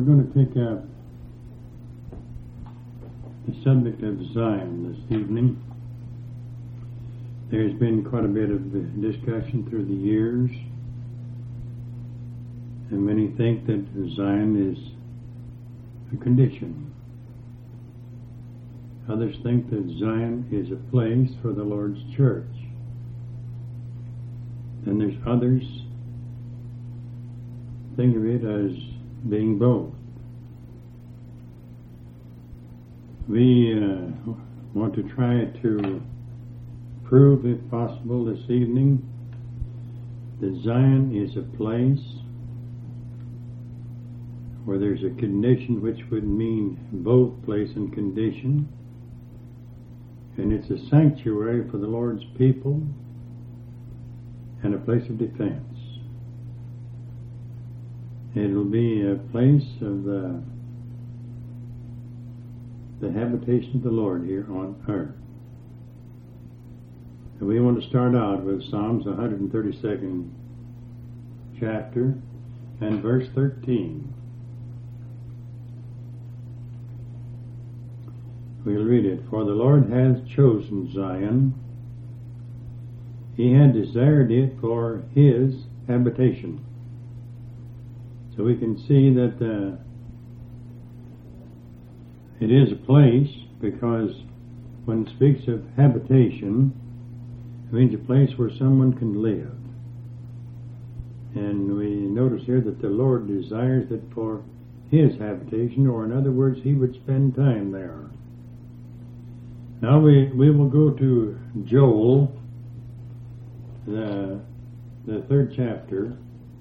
going to pick up the subject of Zion this evening. There's been quite a bit of discussion through the years, and many think that Zion is a condition. Others think that Zion is a place for the Lord's church. Then there's others think of it as being both. We want to try to prove, if possible, this evening that Zion is a place where there's a condition which would mean both place and condition, and it's a sanctuary for the Lord's people and a place of defense. It will be a place of the habitation of the Lord here on earth. And we want to start out with Psalms 132nd chapter and verse 13. We'll read it. For the Lord hath chosen Zion, he had desired it for his habitation. So we can see that it is a place, because when it speaks of habitation, it means a place where someone can live. And we notice here that the Lord desires it for his habitation, or in other words, he would spend time there. Now we will go to Joel, the 3rd chapter,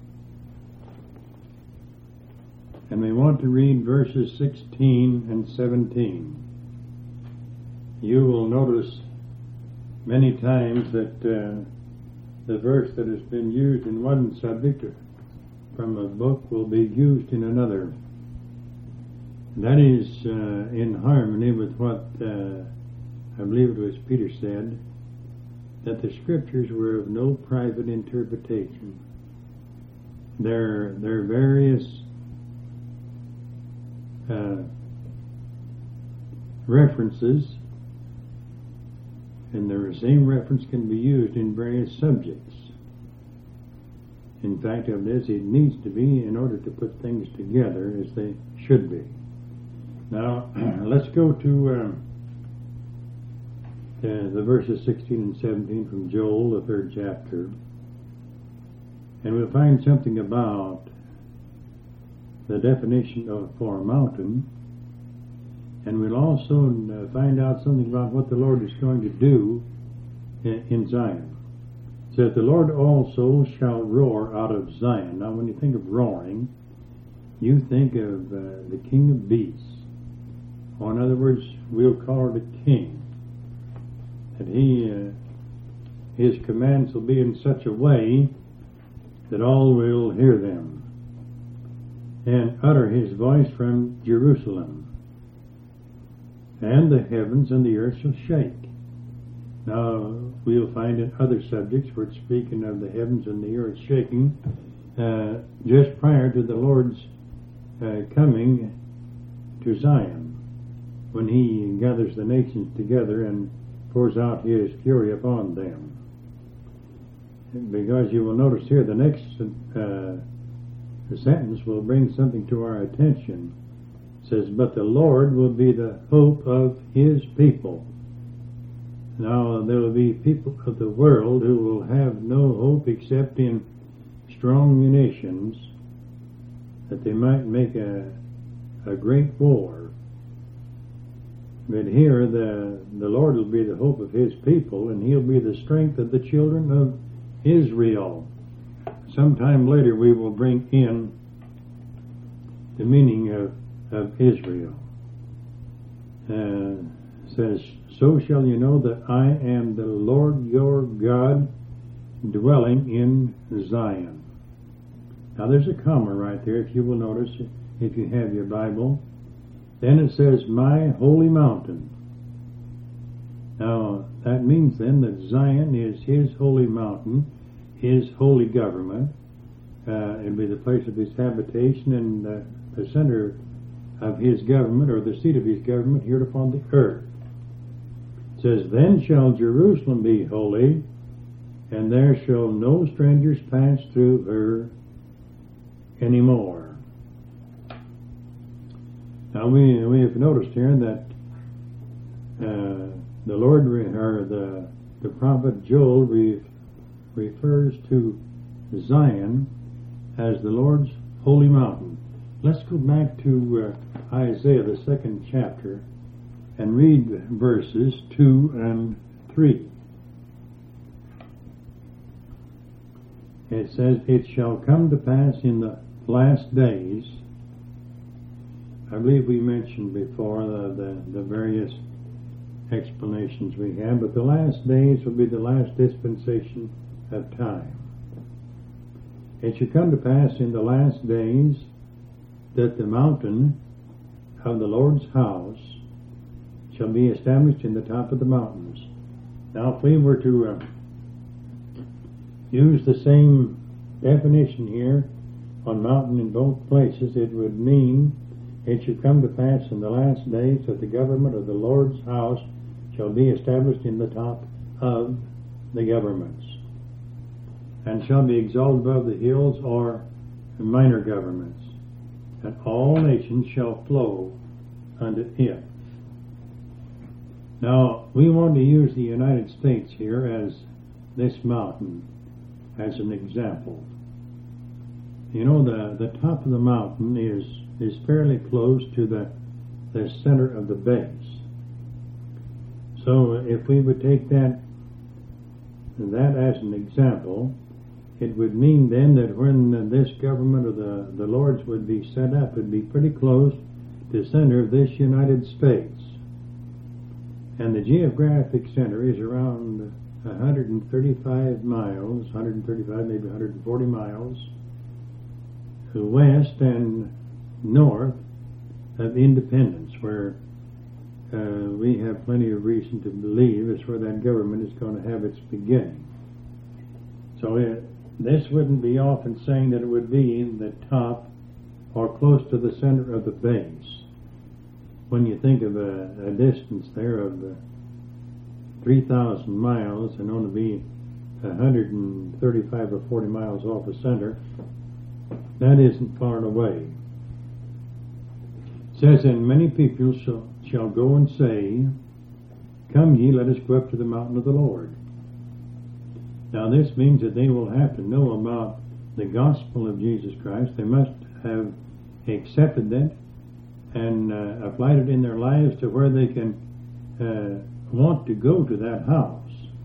and we want to read verses 16 and 17. You will notice many times that the verse that has been used in one subject from a book will be used in another. That is in harmony with what I believe it was Peter said, that the Scriptures were of no private interpretation. There are various references, and the same reference can be used in various subjects. In fact, of this, it needs to be in order to put things together as they should be. Now, let's go to the verses 16 and 17 from Joel, the 3rd chapter, and we'll find something about the definition for a mountain, and we'll also find out something about what the Lord is going to do in Zion. It says, the Lord also shall roar out of Zion. Now, when you think of roaring, you think of the King of Beasts. Or in other words, we'll call it a king. That his commands will be in such a way that all will hear them, and utter his voice from Jerusalem, and the heavens and the earth shall shake. Now, we'll find in other subjects where it's speaking of the heavens and the earth shaking just prior to the Lord's coming to Zion, when he gathers the nations together and pours out his fury upon them. Because you will notice here the next sentence will bring something to our attention. It says, but the Lord will be the hope of his people. Now there will be people of the world who will have no hope except in strong munitions, that they might make a great war. But here the Lord will be the hope of his people, and he'll be the strength of the children of Israel. Sometime later we will bring in the meaning of Israel. Says, so shall you know that I am the Lord your God, dwelling in Zion. Now there's a comma right there, if you will notice, if you have your Bible. Then it says, my holy mountain. Now, that means then that Zion is his holy mountain, his holy government, It'll be the place of his habitation and the center of his government, or the seat of his government here upon the earth. It says, "Then shall Jerusalem be holy, and there shall no strangers pass through her anymore." Now we have noticed here that the Lord, or the prophet Joel, refers to Zion as the Lord's holy mountain. Let's go back to Isaiah, the 2nd chapter, and read verses 2 and 3. It says, "It shall come to pass in the last days." I believe we mentioned before the various explanations we have, but the last days will be the last dispensation of time. "It shall come to pass in the last days that the mountain of the Lord's house shall be established in the top of the mountains." Now, if we were to use the same definition here on mountain in both places, it would mean, "It shall come to pass in the last days that the government of the Lord's house shall be established in the top of the governments, and shall be exalted above the hills," or minor governments, "and all nations shall flow unto it." Now, we want to use the United States here as this mountain as an example. You know, the top of the mountain is fairly close to the center of the base. So if we would take that as an example, it would mean then that when this government of the Lord's would be set up, it would be pretty close to the center of this United States. And the geographic center is around 135 miles, 135, maybe 140 miles west and north of Independence, where we have plenty of reason to believe is where that government is going to have its beginning. So this wouldn't be off in saying that it would be in the top or close to the center of the base. When you think of a distance there of 3,000 miles and only be 135 or 40 miles off the center, that isn't far away. It says, "And many people shall go and say, Come ye, let us go up to the mountain of the Lord." Now this means that they will have to know about the gospel of Jesus Christ. They must have accepted it and applied it in their lives to where they can want to go to that house.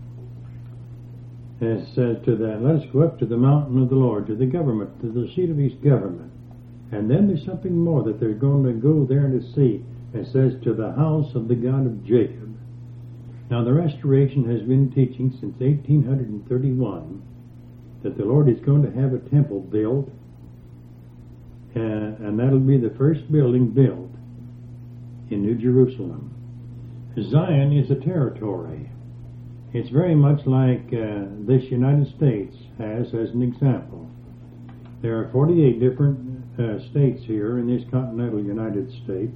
It says to them, "Let us go up to the mountain of the Lord," to the government, to the seat of his government. And then there's something more that they're going to go there to see. It says, "To the house of the God of Jacob." Now the Restoration has been teaching since 1831 that the Lord is going to have a temple built, and that'll be the first building built in New Jerusalem. Zion is a territory. It's very much like this United States has as an example. There are 48 different states here in this continental United States,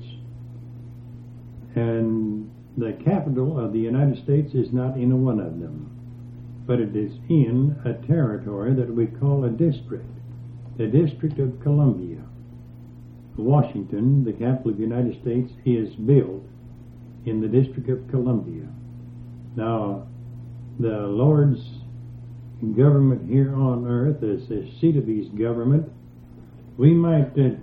and the capital of the United States is not in one of them, but it is in a territory that we call a district, the District of Columbia. Washington, the capital of the United States, is built in the District of Columbia. Now, the Lord's government here on earth is the seat of his government. We might, the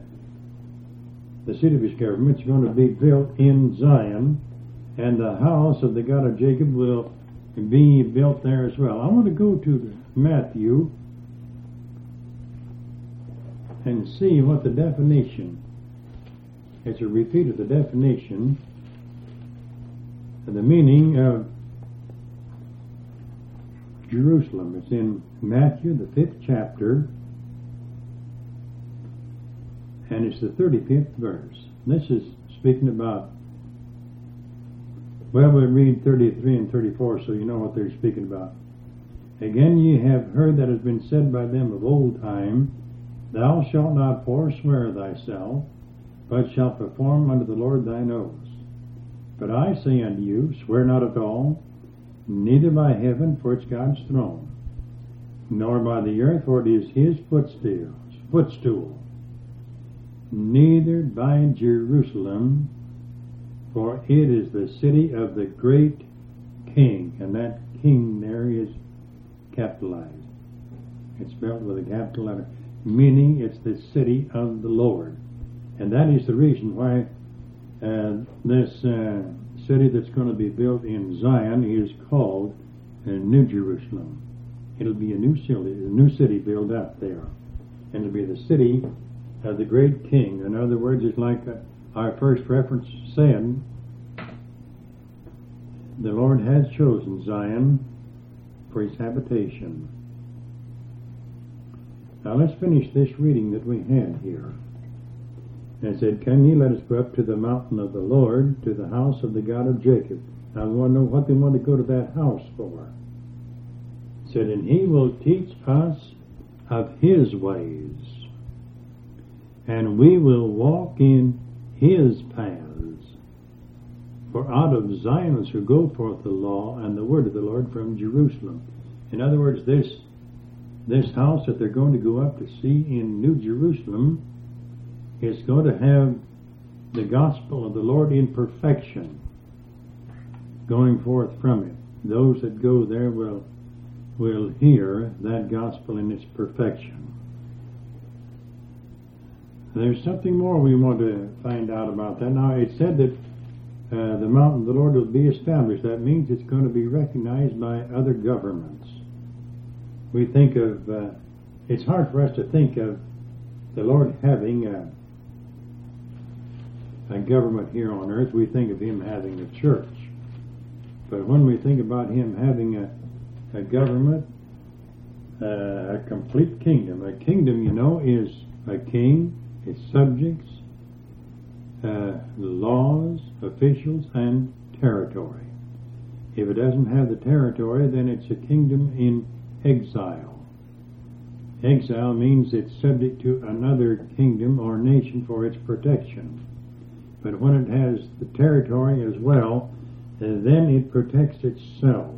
seat of his government is going to be built in Zion, and the house of the God of Jacob will be built there as well. I want to go to Matthew and see what the definition, it's a repeat of the definition of the meaning of Jerusalem. It's in Matthew, the 5th chapter, and it's the 35th verse. This is speaking about, well, we'll read 33 and 34 so you know what they're speaking about. Again ye have heard that has been said by them of old time, Thou shalt not forswear thyself, but shalt perform unto the Lord thine oaths. But I say unto you, swear not at all, neither by heaven, for it's God's throne, nor by the earth, for it is his footstool, neither by Jerusalem, for it is the city of the great King. And that King there is capitalized. It's spelled with a capital letter, meaning it's the city of the Lord. And that is the reason why this city that's going to be built in Zion is called New Jerusalem. It'll be a new city built up there. And it'll be the city of the great King. In other words, it's like our first reference said, the Lord has chosen Zion for his habitation. Now let's finish this reading that we had here. And it said, Come ye, let us go up to the mountain of the Lord, to the house of the God of Jacob. Now we want to know what they want to go to that house for. It said, And he will teach us of his ways, and we will walk in his paths. For out of Zion shall go forth the law and the word of the Lord from Jerusalem. In other words, this house that they're going to go up to see in New Jerusalem is going to have the gospel of the Lord in perfection going forth from it. Those that go there will hear that gospel in its perfection. There's something more we want to find out about that. Now, it said that the mountain of the Lord will be established. That means it's going to be recognized by other governments. We think of, it's hard for us to think of the Lord having a government here on earth. We think of him having a church. But when we think about him having a government, a complete kingdom. A kingdom, you know, is a king, its subjects, laws, officials, and territory. If it doesn't have the territory, then it's a kingdom in exile. Exile means it's subject to another kingdom or nation for its protection. But when it has the territory as well, then it protects itself.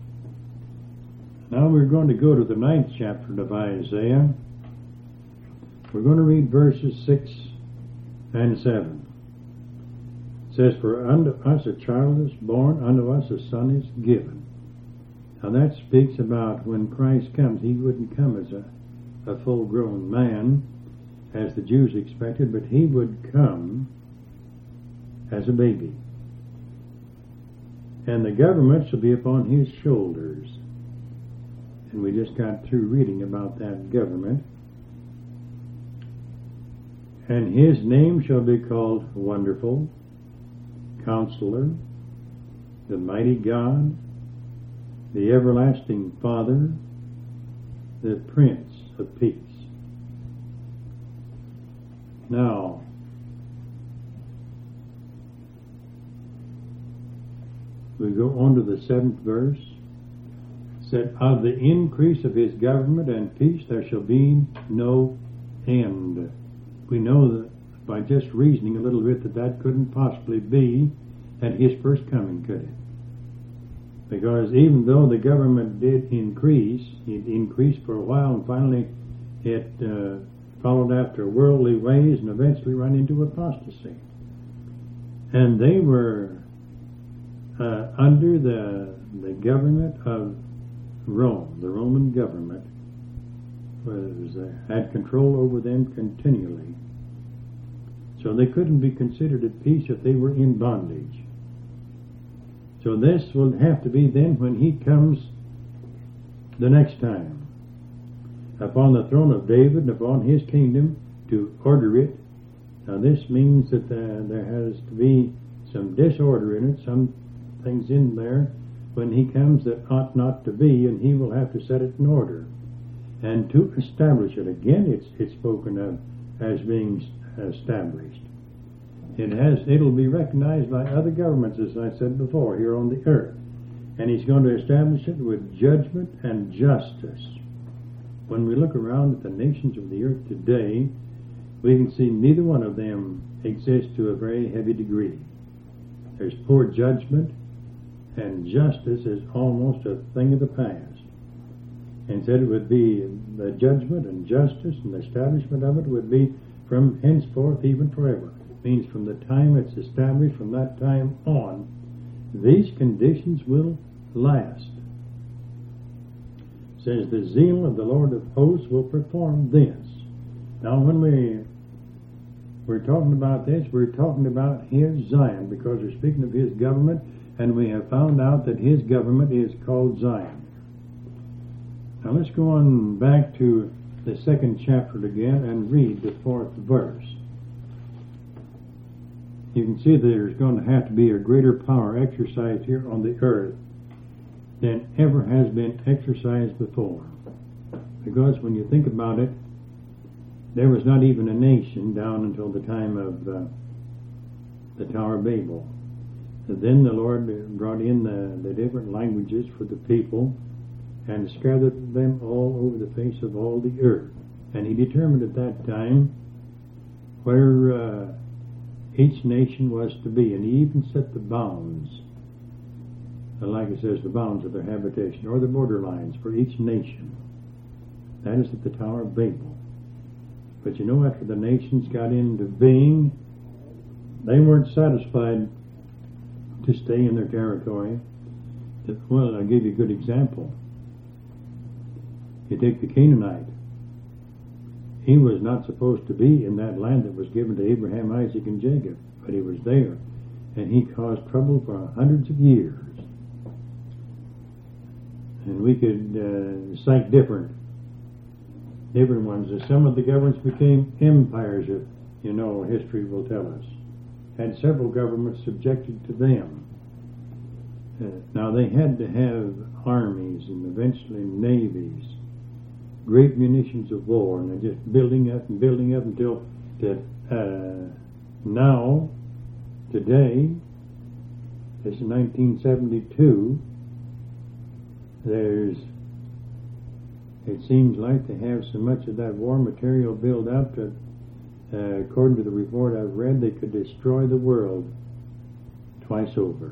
Now we're going to go to the 9th chapter of Isaiah. We're going to read verses 6 and 7. It says, For unto us a child is born, unto us a son is given. Now that speaks about when Christ comes. He wouldn't come as a full-grown man, as the Jews expected, but he would come as a baby. And the government shall be upon his shoulders. And we just got through reading about that government. And his name shall be called Wonderful, Counselor, the Mighty God, the Everlasting Father, the Prince of Peace. Now, we go on to the 7th verse. It said, Of the increase of his government and peace there shall be no end. We know that by just reasoning a little bit that couldn't possibly be at his first coming, could it? Because even though the government did increase, it increased for a while, and finally it followed after worldly ways and eventually ran into apostasy. And they were under the government of Rome. The Roman government had control over them continually. So they couldn't be considered at peace if they were in bondage. So this will have to be then when he comes the next time upon the throne of David and upon his kingdom to order it. Now this means that there has to be some disorder in it, some things in there when he comes that ought not to be, and he will have to set it in order. And to establish it, again it's spoken of as being established. It'll be recognized by other governments, as I said before, here on the earth. And He's going to establish it with judgment and justice. When we look around at the nations of the earth today, we can see neither one of them exists to a very heavy degree. There's poor judgment, and justice is almost a thing of the past. And said it would be the judgment and justice and the establishment of it would be from henceforth, even forever. It means from the time it's established, from that time on, these conditions will last. It says, the zeal of the Lord of hosts will perform this. Now, when we're talking about this, we're talking about His Zion, because we're speaking of His government, and we have found out that His government is called Zion. Now let's go on back to the 2nd chapter again and read the 4th verse. You can see there's going to have to be a greater power exercised here on the earth than ever has been exercised before. Because when you think about it, there was not even a nation down until the time of the Tower of Babel. And then the Lord brought in the different languages for the people and scattered them all over the face of all the earth. And He determined at that time where each nation was to be. And He even set the bounds, like it says, the bounds of their habitation, or the borderlines for each nation. That is at the Tower of Babel. But you know, after the nations got into being, they weren't satisfied to stay in their territory. Well, I'll give you a good example. You take the Canaanite. He was not supposed to be in that land that was given to Abraham, Isaac, and Jacob, but he was there, and he caused trouble for hundreds of years. And we could cite different ones. Some of the governments became empires, if you know, history will tell us, and several governments subjected to them. Now they had to have armies and eventually navies, great munitions of war, and they're just building up until now, today, this is 1972, it seems like they have so much of that war material built up that, according to the report I've read, they could destroy the world twice over.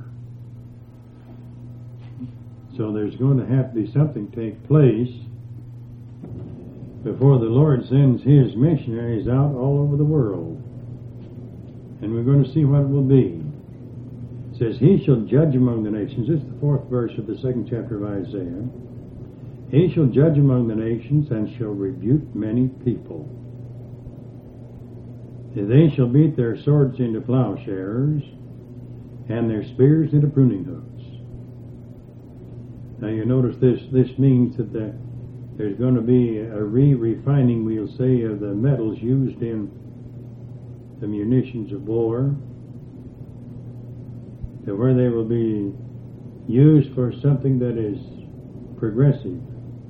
So there's going to have to be something take place before the Lord sends His missionaries out all over the world. And we're going to see what it will be. It says, He shall judge among the nations. This is the 4th verse of the 2nd chapter of Isaiah. He shall judge among the nations and shall rebuke many people. They shall beat their swords into plowshares and their spears into pruning hooks. Now you notice this means that there's going to be a refining, we'll say, of the metals used in the munitions of war, to where they will be used for something that is progressive.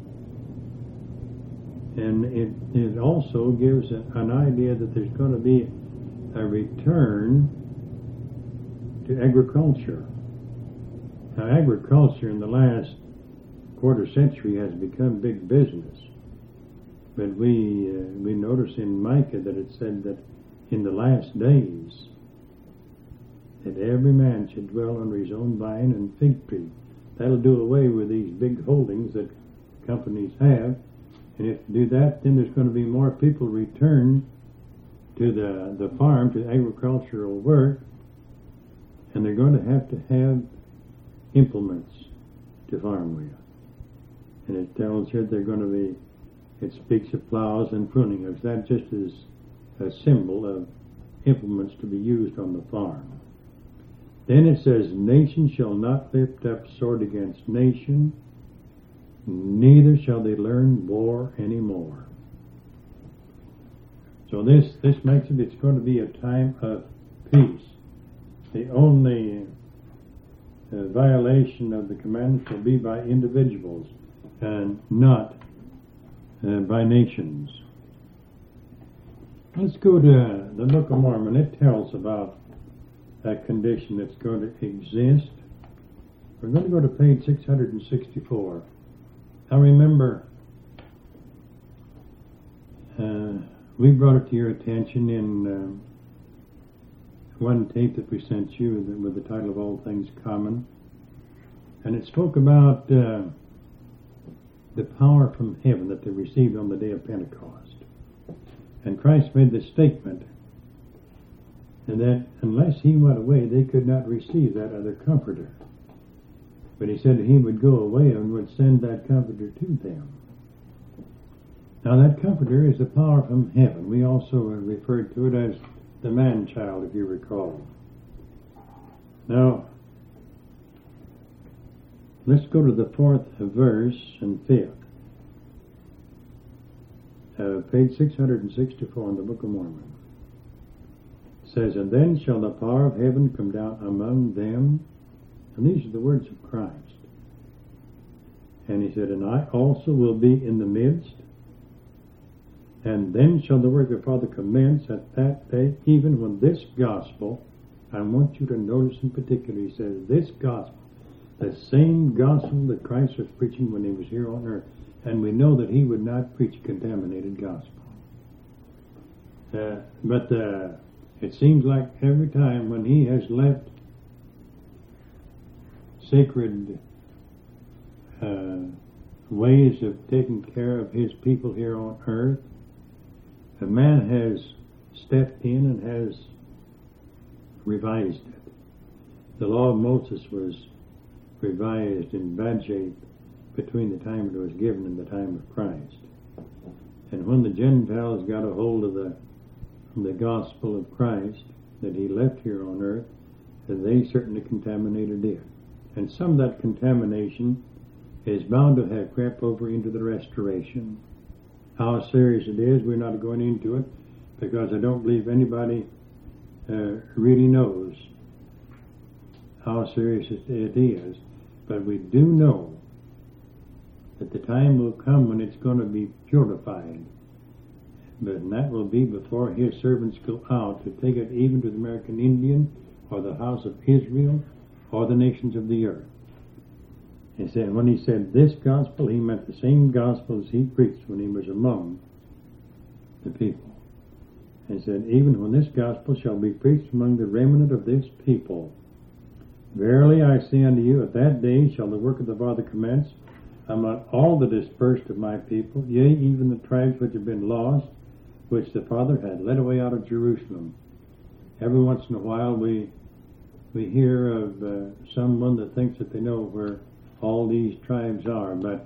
And it also gives an idea that there's going to be a return to agriculture. Now, agriculture in the last quarter century has become big business. But we notice in Micah that it said that in the last days that every man should dwell under his own vine and fig tree. That'll do away with these big holdings that companies have. And if you do that, then there's going to be more people return to the farm, to agricultural work, and they're going to have implements to farm with. And it tells here they're going to be, it speaks of plows and pruning hooks. That just is a symbol of implements to be used on the farm. Then it says, nation shall not lift up sword against nation, neither shall they learn war anymore. So this makes it's going to be a time of peace. The only violation of the commandments will be by individuals and not by nations. Let's go to the Book of Mormon. It tells about a condition that's going to exist We're going to go to page 664. Now remember, we brought it to your attention in one tape that we sent you with the title of All Things Common. And it spoke about the power from heaven that they received on the day of Pentecost. And Christ made the statement that unless he went away, they could not receive that other comforter. But he said he would go away and would send that comforter to them. Now that comforter is the power from heaven. We also referred to it as the man-child, if you recall. Now, let's go to the fourth verse and fifth. Page 664 in the Book of Mormon. It says, "And then shall the power of heaven come down among them." And these are the words of Christ. And he said, "And I also will be in the midst. And then shall the work of the Father commence at that day, even when this gospel," I want you to notice in particular, he says, this gospel, the same gospel that Christ was preaching when he was here on earth. And we know that he would not preach a contaminated gospel. But it seems like every time when he has left sacred ways of taking care of his people here on earth, a man has stepped in and has revised it. The law of Moses was revised in bad shape between the time it was given and the time of Christ. And when the Gentiles got a hold of the gospel of Christ that he left here on earth, they certainly contaminated it. And some of that contamination is bound to have crept over into the restoration. How serious it is, we're not going into it, because I don't believe anybody really knows how serious it is. But we do know that the time will come when it's going to be purified. But that will be before his servants go out to take it even to the American Indian or the house of Israel or the nations of the earth. He said, when he said this gospel, he meant the same gospel as he preached when he was among the people. He said, even when this gospel shall be preached among the remnant of this people, verily I say unto you, at that day shall the work of the Father commence among all the dispersed of my people, yea, even the tribes which have been lost, which the Father had led away out of Jerusalem. Every once in a while we hear of someone that thinks that they know where all these tribes are, but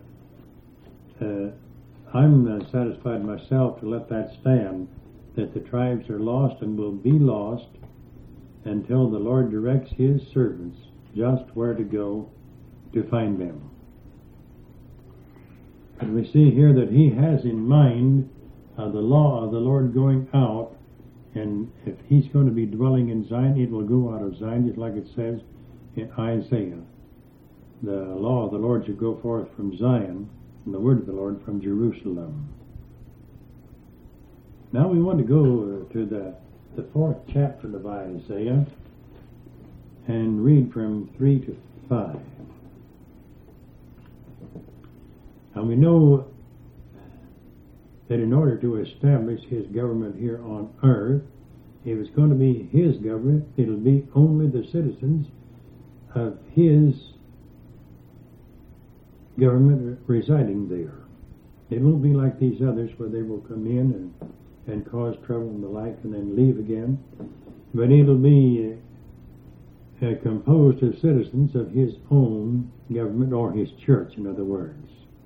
I'm satisfied myself to let that stand, that the tribes are lost and will be lost until the Lord directs his servants just where to go to find them. And we see here that he has in mind the law of the Lord going out, and if he's going to be dwelling in Zion, it will go out of Zion, just like it says in Isaiah. The law of the Lord shall go forth from Zion, and the word of the Lord from Jerusalem. Now we want to go to the fourth chapter of Isaiah and read from 3 to 5. And we know that in order to establish his government here on earth, if it's going to be his government, it'll be only the citizens of his government residing there. It won't be like these others where they will come in and cause trouble and the like and then leave again. But it'll be composed of citizens of his own government, or his church, in other words.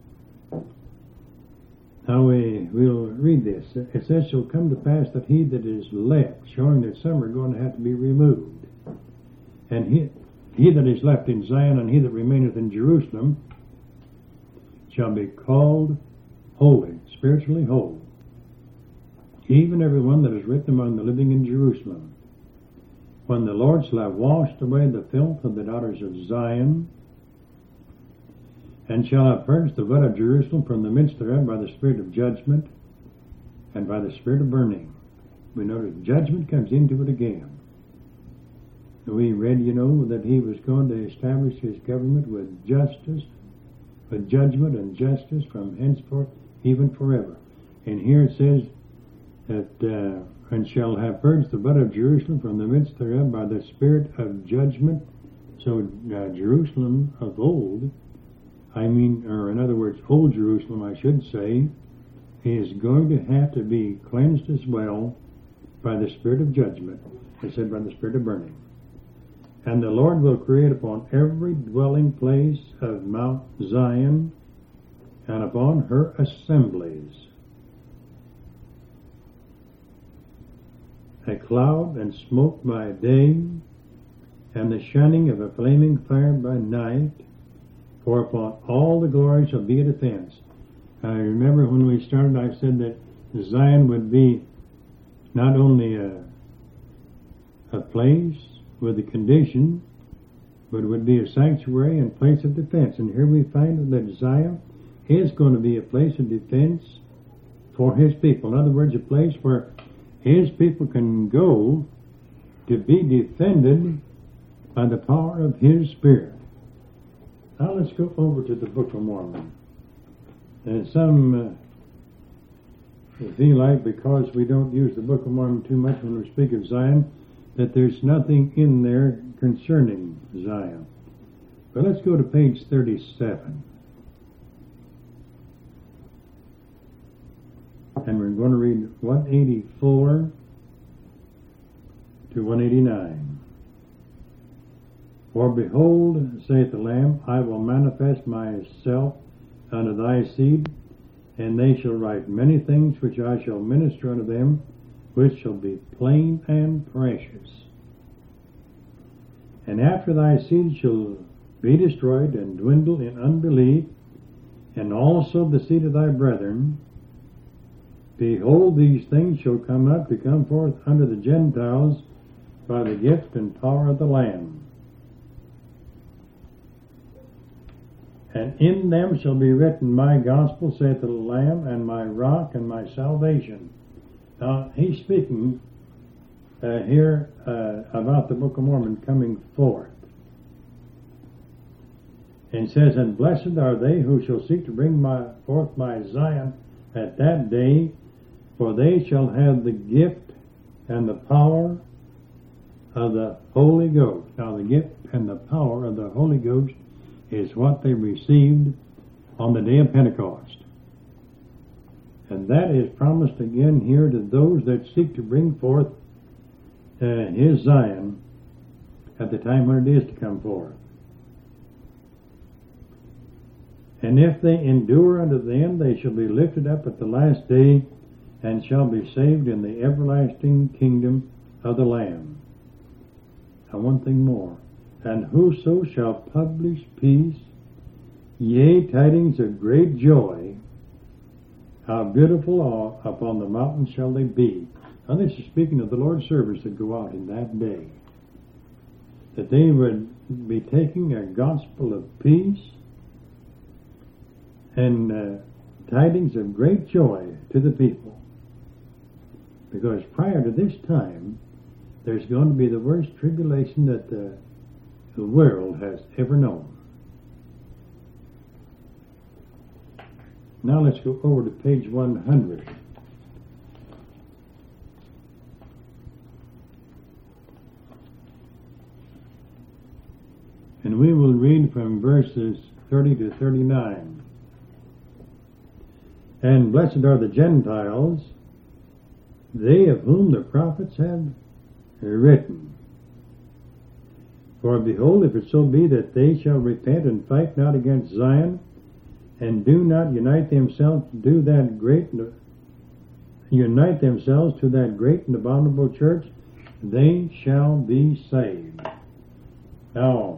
Now we'll read this. It says, shall come to pass that he that is left, showing that some are going to have to be removed. And he that is left in Zion and he that remaineth in Jerusalem shall be called holy, spiritually whole, even every one that is written among the living in Jerusalem. When the Lord shall have washed away the filth of the daughters of Zion, and shall have purged the blood of Jerusalem from the midst thereof by the spirit of judgment and by the spirit of burning. We notice judgment comes into it again. We read, that he was going to establish his government with justice, with judgment and justice from henceforth, even forever. And here it says that, and shall have purged the blood of Jerusalem from the midst thereof by the spirit of judgment. So Jerusalem of old, or in other words, old Jerusalem, I should say, is going to have to be cleansed as well by the spirit of judgment, I said by the spirit of burning. And the Lord will create upon every dwelling place of Mount Zion and upon her assemblies a cloud and smoke by day, and the shining of a flaming fire by night, for upon all the glory shall be a defense. I remember when we started, I said that Zion would be not only a place with a condition, but it would be a sanctuary and place of defense. And here we find that Zion is going to be a place of defense for his people. In other words, a place where his people can go to be defended by the power of his Spirit. Now let's go over to the Book of Mormon. And some feel like, because we don't use the Book of Mormon too much when we speak of Zion, that there's nothing in there concerning Zion. But let's go to page 37. And we're going to read 184 to 189. For behold, saith the Lamb, I will manifest myself unto thy seed, and they shall write many things which I shall minister unto them, which shall be plain and precious. And after thy seed shall be destroyed and dwindle in unbelief, and also the seed of thy brethren, behold, these things shall come up to come forth unto the Gentiles by the gift and power of the Lamb. And in them shall be written my gospel, saith the Lamb, and my rock, and my salvation. Now, he's speaking here about the Book of Mormon coming forth. And says, and blessed are they who shall seek to bring forth my Zion at that day, for they shall have the gift and the power of the Holy Ghost. Now, the gift and the power of the Holy Ghost is what they received on the day of Pentecost. And that is promised again here to those that seek to bring forth his Zion at the time when it is to come forth. And if they endure unto the end, they shall be lifted up at the last day, and shall be saved in the everlasting kingdom of the Lamb. And one thing more. And whoso shall publish peace, yea, tidings of great joy, how beautiful upon the mountains shall they be. Now this is speaking of the Lord's servants that go out in that day. That they would be taking a gospel of peace and tidings of great joy to the people. Because prior to this time, there's going to be the worst tribulation that the world has ever known. Now let's go over to page 100. And we will read from verses 30 to 39. And blessed are the Gentiles, they of whom the prophets have written. For behold, if it so be that they shall repent and fight not against Zion, and do not unite themselves to that great and abominable church, they shall be saved. Now,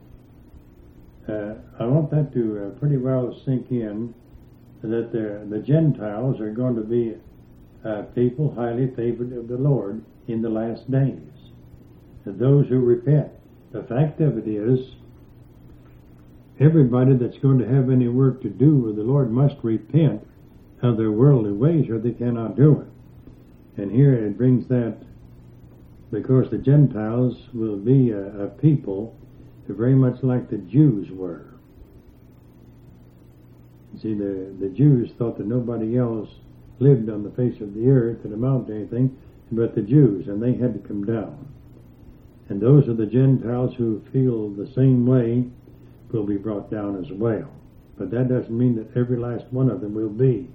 I want that to pretty well sink in, that the Gentiles are going to be people highly favored of the Lord in the last days. Those who repent. The fact of it is, everybody that's going to have any work to do with the Lord must repent of their worldly ways, or they cannot do it. And here it brings that because the Gentiles will be a people very much like the Jews were. You see, the Jews thought that nobody else lived on the face of the earth that amounted to anything but the Jews, and they had to come down. And those of the Gentiles who feel the same way will be brought down as well. But that doesn't mean that every last one of them will be.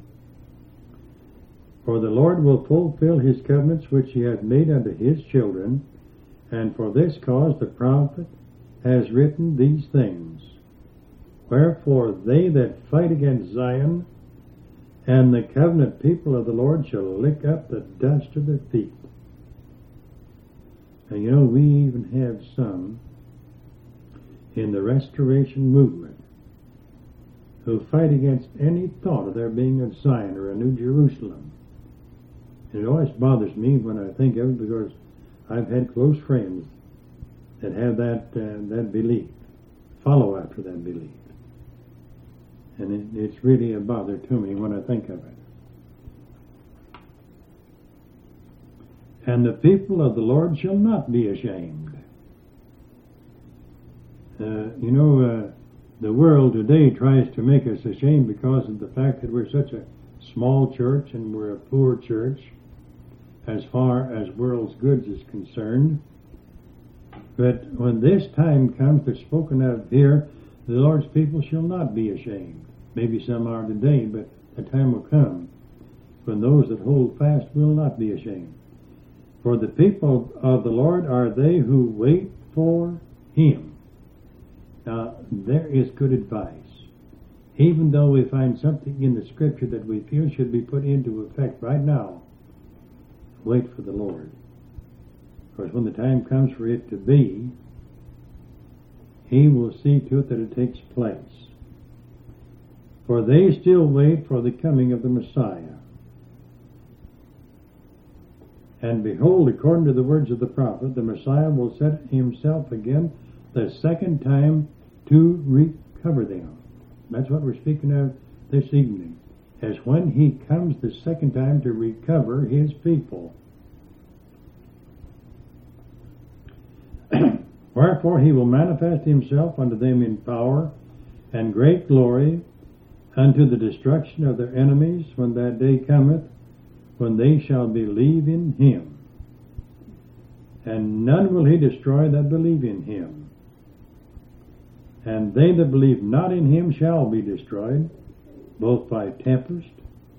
For the Lord will fulfill his covenants which he hath made unto his children, and for this cause the prophet has written these things. Wherefore they that fight against Zion and the covenant people of the Lord shall lick up the dust of their feet. Now, you know, we even have some in the Restoration movement who fight against any thought of there being a Zion or a New Jerusalem. And it always bothers me when I think of it, because I've had close friends that have that belief, follow after that belief. And it's really a bother to me when I think of it. And the people of the Lord shall not be ashamed. The world today tries to make us ashamed because of the fact that we're such a small church and we're a poor church as far as world's goods is concerned. But when this time comes that's spoken of here, the Lord's people shall not be ashamed. Maybe some are today, but the time will come when those that hold fast will not be ashamed. For the people of the Lord are they who wait for him. Now, there is good advice. Even though we find something in the Scripture that we feel should be put into effect right now, wait for the Lord. Because when the time comes for it to be, he will see to it that it takes place. For they still wait for the coming of the Messiah. And behold, according to the words of the prophet, the Messiah will set himself again the second time to recover them. That's what we're speaking of this evening, as when he comes the second time to recover his people. Wherefore he will manifest himself unto them in power and great glory, unto the destruction of their enemies, when that day cometh, when they shall believe in him. And none will he destroy that believe in him. And they that believe not in him shall be destroyed, both by tempest,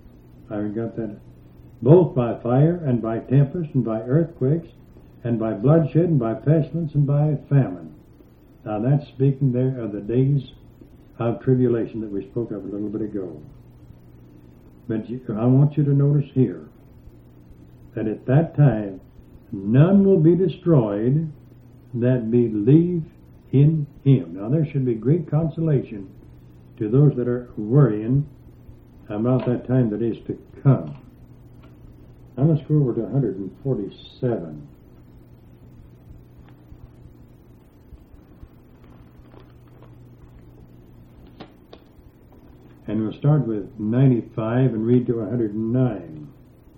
both by fire, and by tempest, and by earthquakes, and by bloodshed, and by pestilence, and by famine. Now that's speaking there of the days of tribulation that we spoke of a little bit ago. But I want you to notice here that at that time none will be destroyed that believe in him. Now there should be great consolation to those that are worrying about that time that is to come. Now let's go over to 147. And we'll start with 95 and read to 109.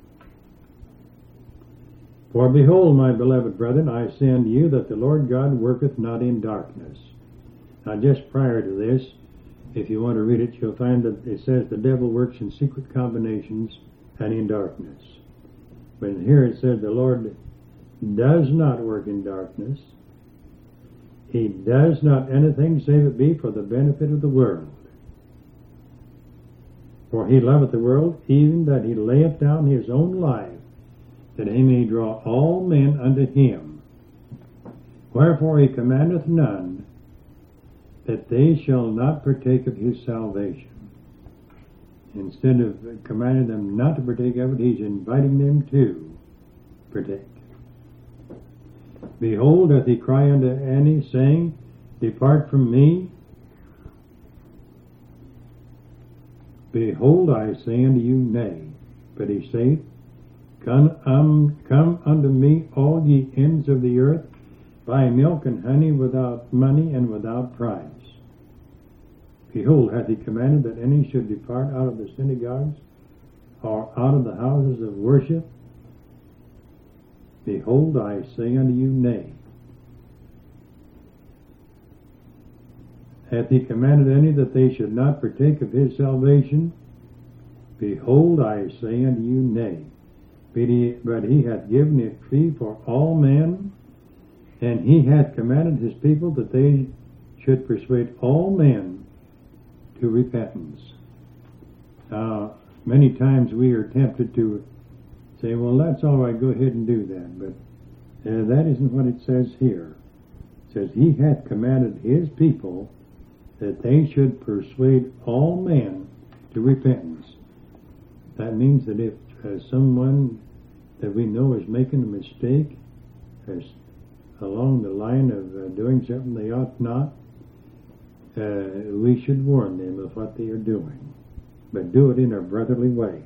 For behold, my beloved brethren, I say unto you that the Lord God worketh not in darkness. Now just prior to this, if you want to read it, you'll find that it says the devil works in secret combinations and in darkness. But here it says the Lord does not work in darkness. He does not anything save it be for the benefit of the world. For he loveth the world, even that he layeth down his own life, that he may draw all men unto him. Wherefore he commandeth none, that they shall not partake of his salvation. Instead of commanding them not to partake of it, he's inviting them to partake. Behold, doth he cry unto any, saying, Depart from me. Behold, I say unto you, Nay. But he saith, Come unto me, all ye ends of the earth, buy milk and honey without money and without price. Behold, hath he commanded that any should depart out of the synagogues, or out of the houses of worship, Behold, I say unto you, nay. Hath he commanded any that they should not partake of his salvation? Behold, I say unto you, nay. But he hath given it free for all men, and he hath commanded his people that they should persuade all men to repentance. Many times we are tempted to say, well, that's all right, go ahead and do that. But that isn't what it says here. It says, he hath commanded his people that they should persuade all men to repentance. That means that if someone that we know is making a mistake, along the line of doing something they ought not, we should warn them of what they are doing, but do it in a brotherly way.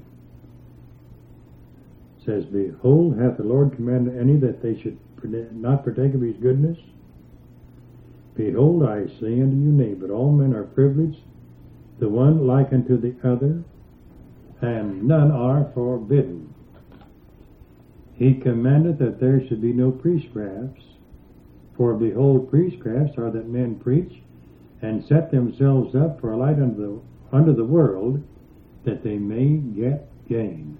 It says, behold, hath the Lord commanded any that they should not partake of his goodness? Behold, I say unto you, nay, but all men are privileged, the one like unto the other, and none are forbidden. He commanded that there should be no priestcrafts, for behold, priestcrafts are that men preach, and set themselves up for a light unto the world, that they may get gain.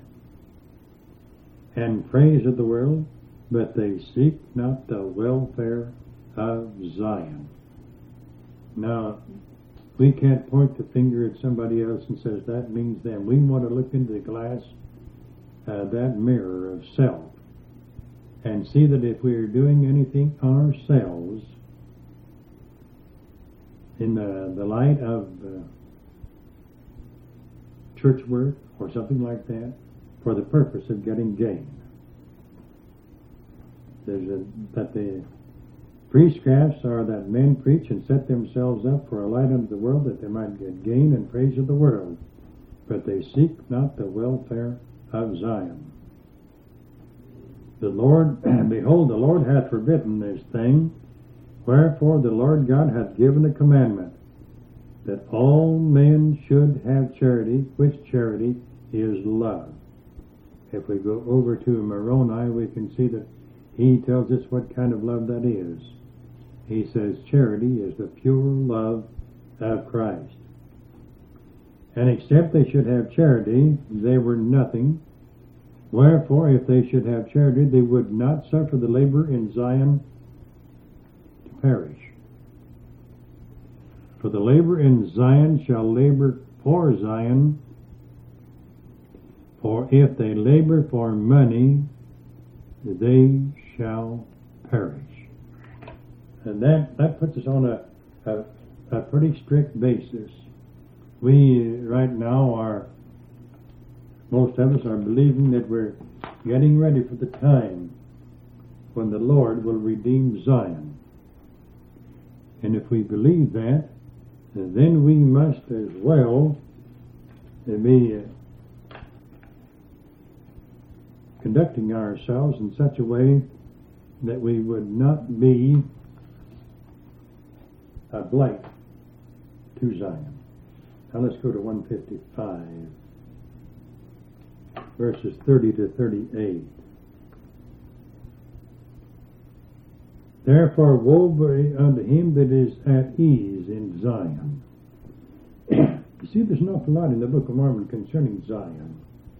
And praise of the world, but they seek not the welfare of Zion. Now, we can't point the finger at somebody else and says that means them. We want to look into the glass, that mirror of self, and see that if we are doing anything ourselves in the light of church work or something like that, for the purpose of getting gain. That the priestcrafts are that men preach and set themselves up for a light unto the world, that they might get gain and praise of the world, but they seek not the welfare of Zion. The Lord, behold, the Lord hath forbidden this thing, wherefore the Lord God hath given a commandment, that all men should have charity, which charity is love. If we go over to Moroni, we can see that he tells us what kind of love that is. He says charity is the pure love of Christ. And except they should have charity, they were nothing. Wherefore, if they should have charity, they would not suffer the labor in Zion to perish. For the labor in Zion shall labor for Zion, for if they labor for money, they shall perish. And that puts us on a pretty strict basis. We right now most of us are believing that we're getting ready for the time when the Lord will redeem Zion. And if we believe that, then we must as well be conducting ourselves in such a way that we would not be a blight to Zion. Now let's go to 155, verses 30 to 38. Therefore woe be unto him that is at ease in Zion. You see, there's an awful lot in the Book of Mormon concerning Zion.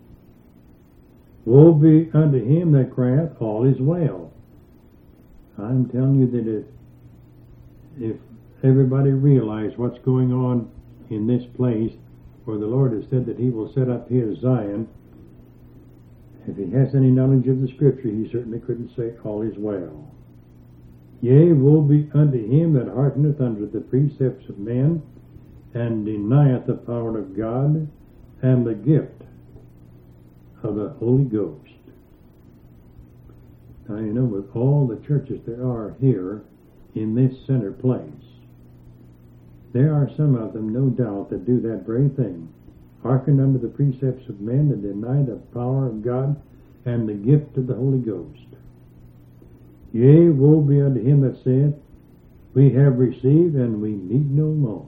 Woe be unto him that crieth, all is well. I'm telling you that if everybody realized what's going on in this place where the Lord has said that he will set up his Zion, if he has any knowledge of the Scripture, he certainly couldn't say all is well. Yea, woe be unto him that hearkeneth unto the precepts of men, and denieth the power of God, and the gift of the Holy Ghost. Now, you know, with all the churches there are here in this center place, there are some of them, no doubt, that do that very thing. Hearken unto the precepts of men, and deny the power of God, and the gift of the Holy Ghost. Yea, woe be unto him that saith, we have received, and we need no more.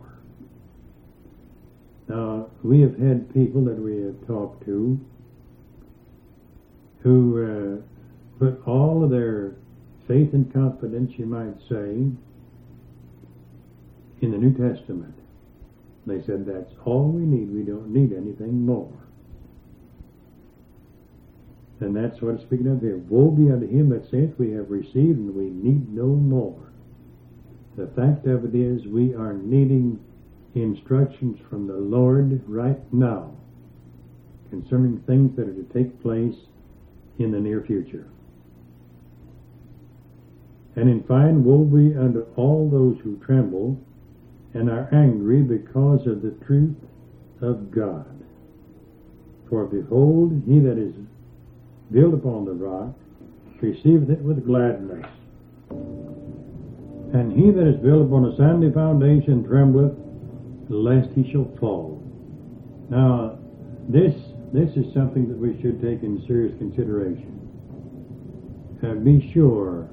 Now, we have had people that we have talked to who put all of their faith and confidence, you might say, in the New Testament. They said, that's all we need. We don't need anything more. And that's what it's speaking of here. Woe be unto him that saith, we have received and we need no more. The fact of it is, we are needing instructions from the Lord right now concerning things that are to take place in the near future. And in fine, woe be unto all those who tremble and are angry because of the truth of God. For behold, he that is built upon the rock receiveth it with gladness. And he that is built upon a sandy foundation trembleth, lest he shall fall. Now, this is something that we should take in serious consideration. Be sure,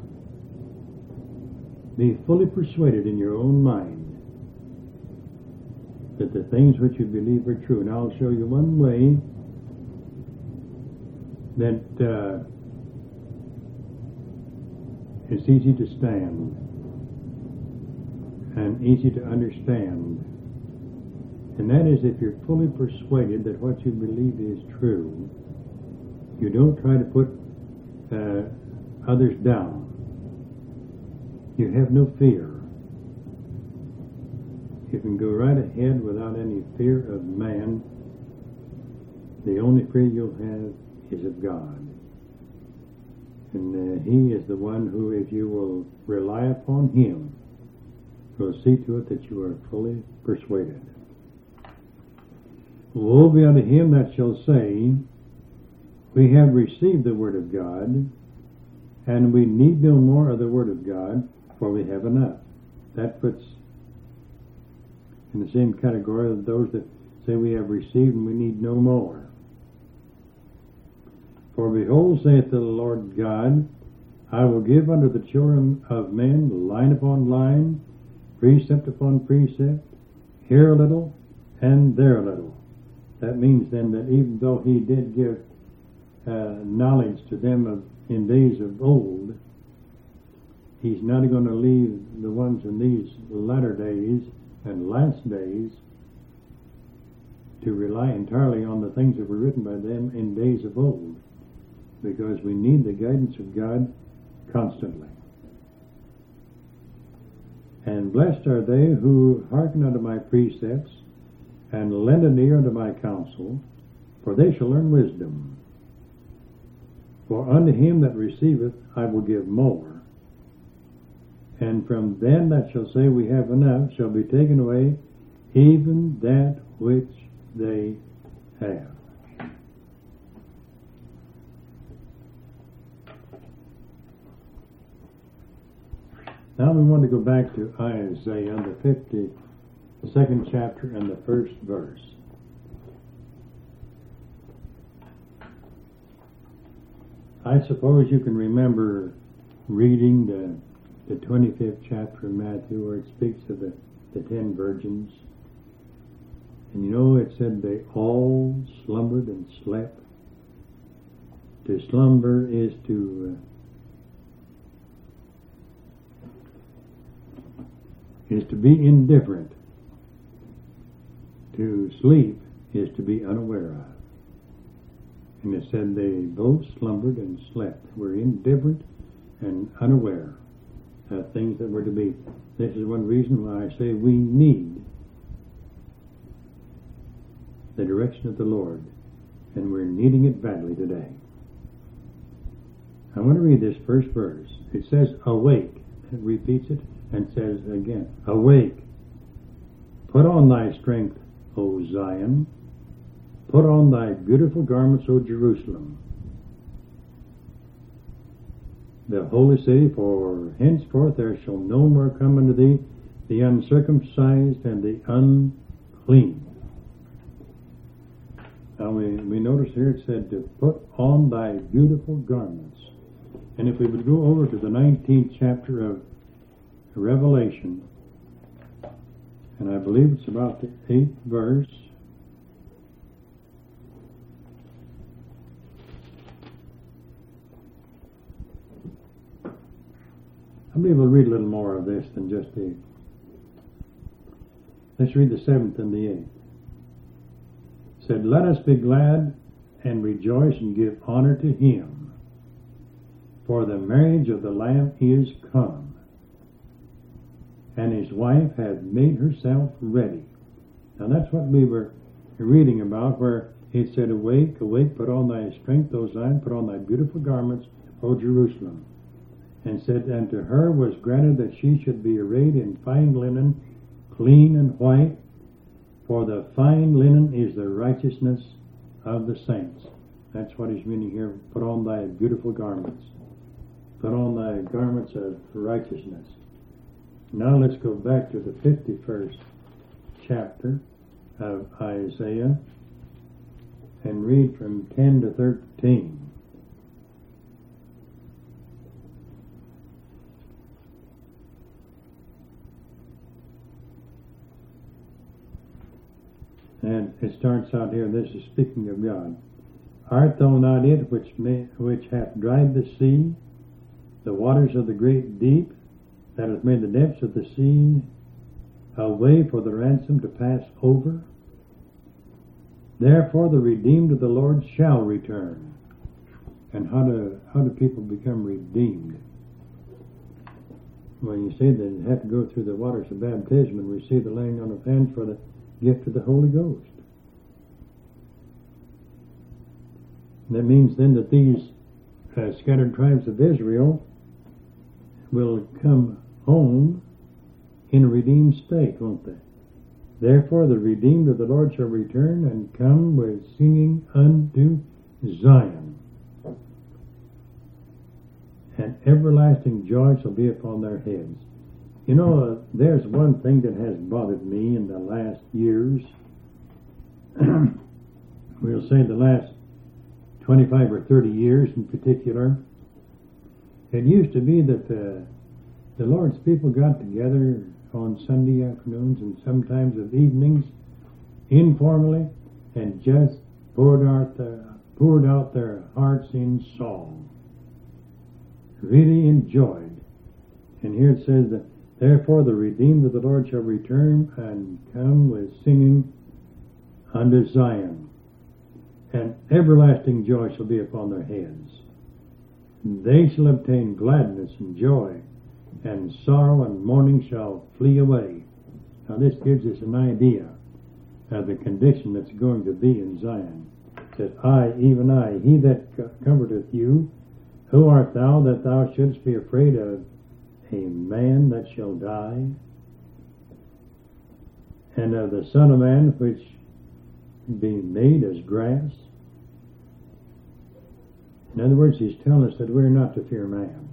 be fully persuaded in your own mind that the things which you believe are true. And I'll show you one way that it's easy to stand and easy to understand. And that is, if you're fully persuaded that what you believe is true, you don't try to put others down. You have no fear. You can go right ahead without any fear of man. The only fear you'll have is of God. And he is the one who, if you will rely upon him, will see to it that you are fully persuaded. Woe be unto him that shall say, we have received the word of God, and we need no more of the word of God, for we have enough. That puts in the same category of those that say we have received and we need no more. For behold, saith the Lord God, I will give unto the children of men line upon line, precept upon precept, here a little and there a little. That means then that even though he did give knowledge to them in days of old, he's not going to leave the ones in these latter days and last days to rely entirely on the things that were written by them in days of old, because we need the guidance of God constantly. And blessed are they who hearken unto my precepts and lend an ear unto my counsel, for they shall learn wisdom. For unto him that receiveth I will give more, and from them that shall say we have enough shall be taken away even that which they have. Now we want to go back to Isaiah, the 52nd chapter and the first verse. I suppose you can remember reading the 25th chapter of Matthew, where it speaks of the 10 virgins. And you know, it said they all slumbered and slept. To slumber is to be indifferent. To sleep is to be unaware of. And it said they both slumbered and slept, were indifferent and unaware of things that were to be. This is one reason why I say we need the direction of the Lord, and we're needing it badly today. I want to read this first verse. It says, awake. It repeats it and says again, awake. Put on thy strength, O Zion. Put on thy beautiful garments, O Jerusalem, the holy city, for henceforth there shall no more come unto thee the uncircumcised and the unclean. Now we notice here it said to put on thy beautiful garments. And if we would go over to the 19th chapter of Revelation, and I believe it's about the 8th verse. I believe we'll read a little more of this than just 8. Let's read the 7th and the 8th. It said, let us be glad and rejoice and give honor to him, for the marriage of the Lamb is come, and his wife hath made herself ready. Now that's what we were reading about, where it said, awake, awake, put on thy strength, O Zion, put on thy beautiful garments, O Jerusalem. And said, and to her was granted that she should be arrayed in fine linen, clean and white, for the fine linen is the righteousness of the saints. That's what he's meaning here. Put on thy beautiful garments. Put on thy garments of righteousness. Now let's go back to the 51st chapter of Isaiah and read from 10 to 13. And it starts out here, this is speaking of God. Art thou not it which hath dried the sea, the waters of the great deep, that hath made the depths of the sea a way for the ransom to pass over? Therefore the redeemed of the Lord shall return. And how do people become redeemed? Well, you say that you have to go through the waters of baptism and receive the laying on of hands for the gift of the Holy Ghost. And that means then that these scattered tribes of Israel will come home in a redeemed state, won't they? Therefore the redeemed of the Lord shall return and come with singing unto Zion. And everlasting joy shall be upon their heads. You know, there's one thing that has bothered me in the last years. We'll say the last 25 or 30 years in particular. It used to be that the Lord's people got together on Sunday afternoons and sometimes of evenings informally and just poured out their hearts in song. Really enjoyed. And here it says that therefore the redeemed of the Lord shall return and come with singing unto Zion, and everlasting joy shall be upon their heads. They shall obtain gladness and joy, and sorrow and mourning shall flee away. Now this gives us an idea of the condition that's going to be in Zion. It says, I, even I, he that comforteth you, who art thou that thou shouldst be afraid of a man that shall die, and of the Son of Man which be made as grass? In other words, he's telling us that we're not to fear man.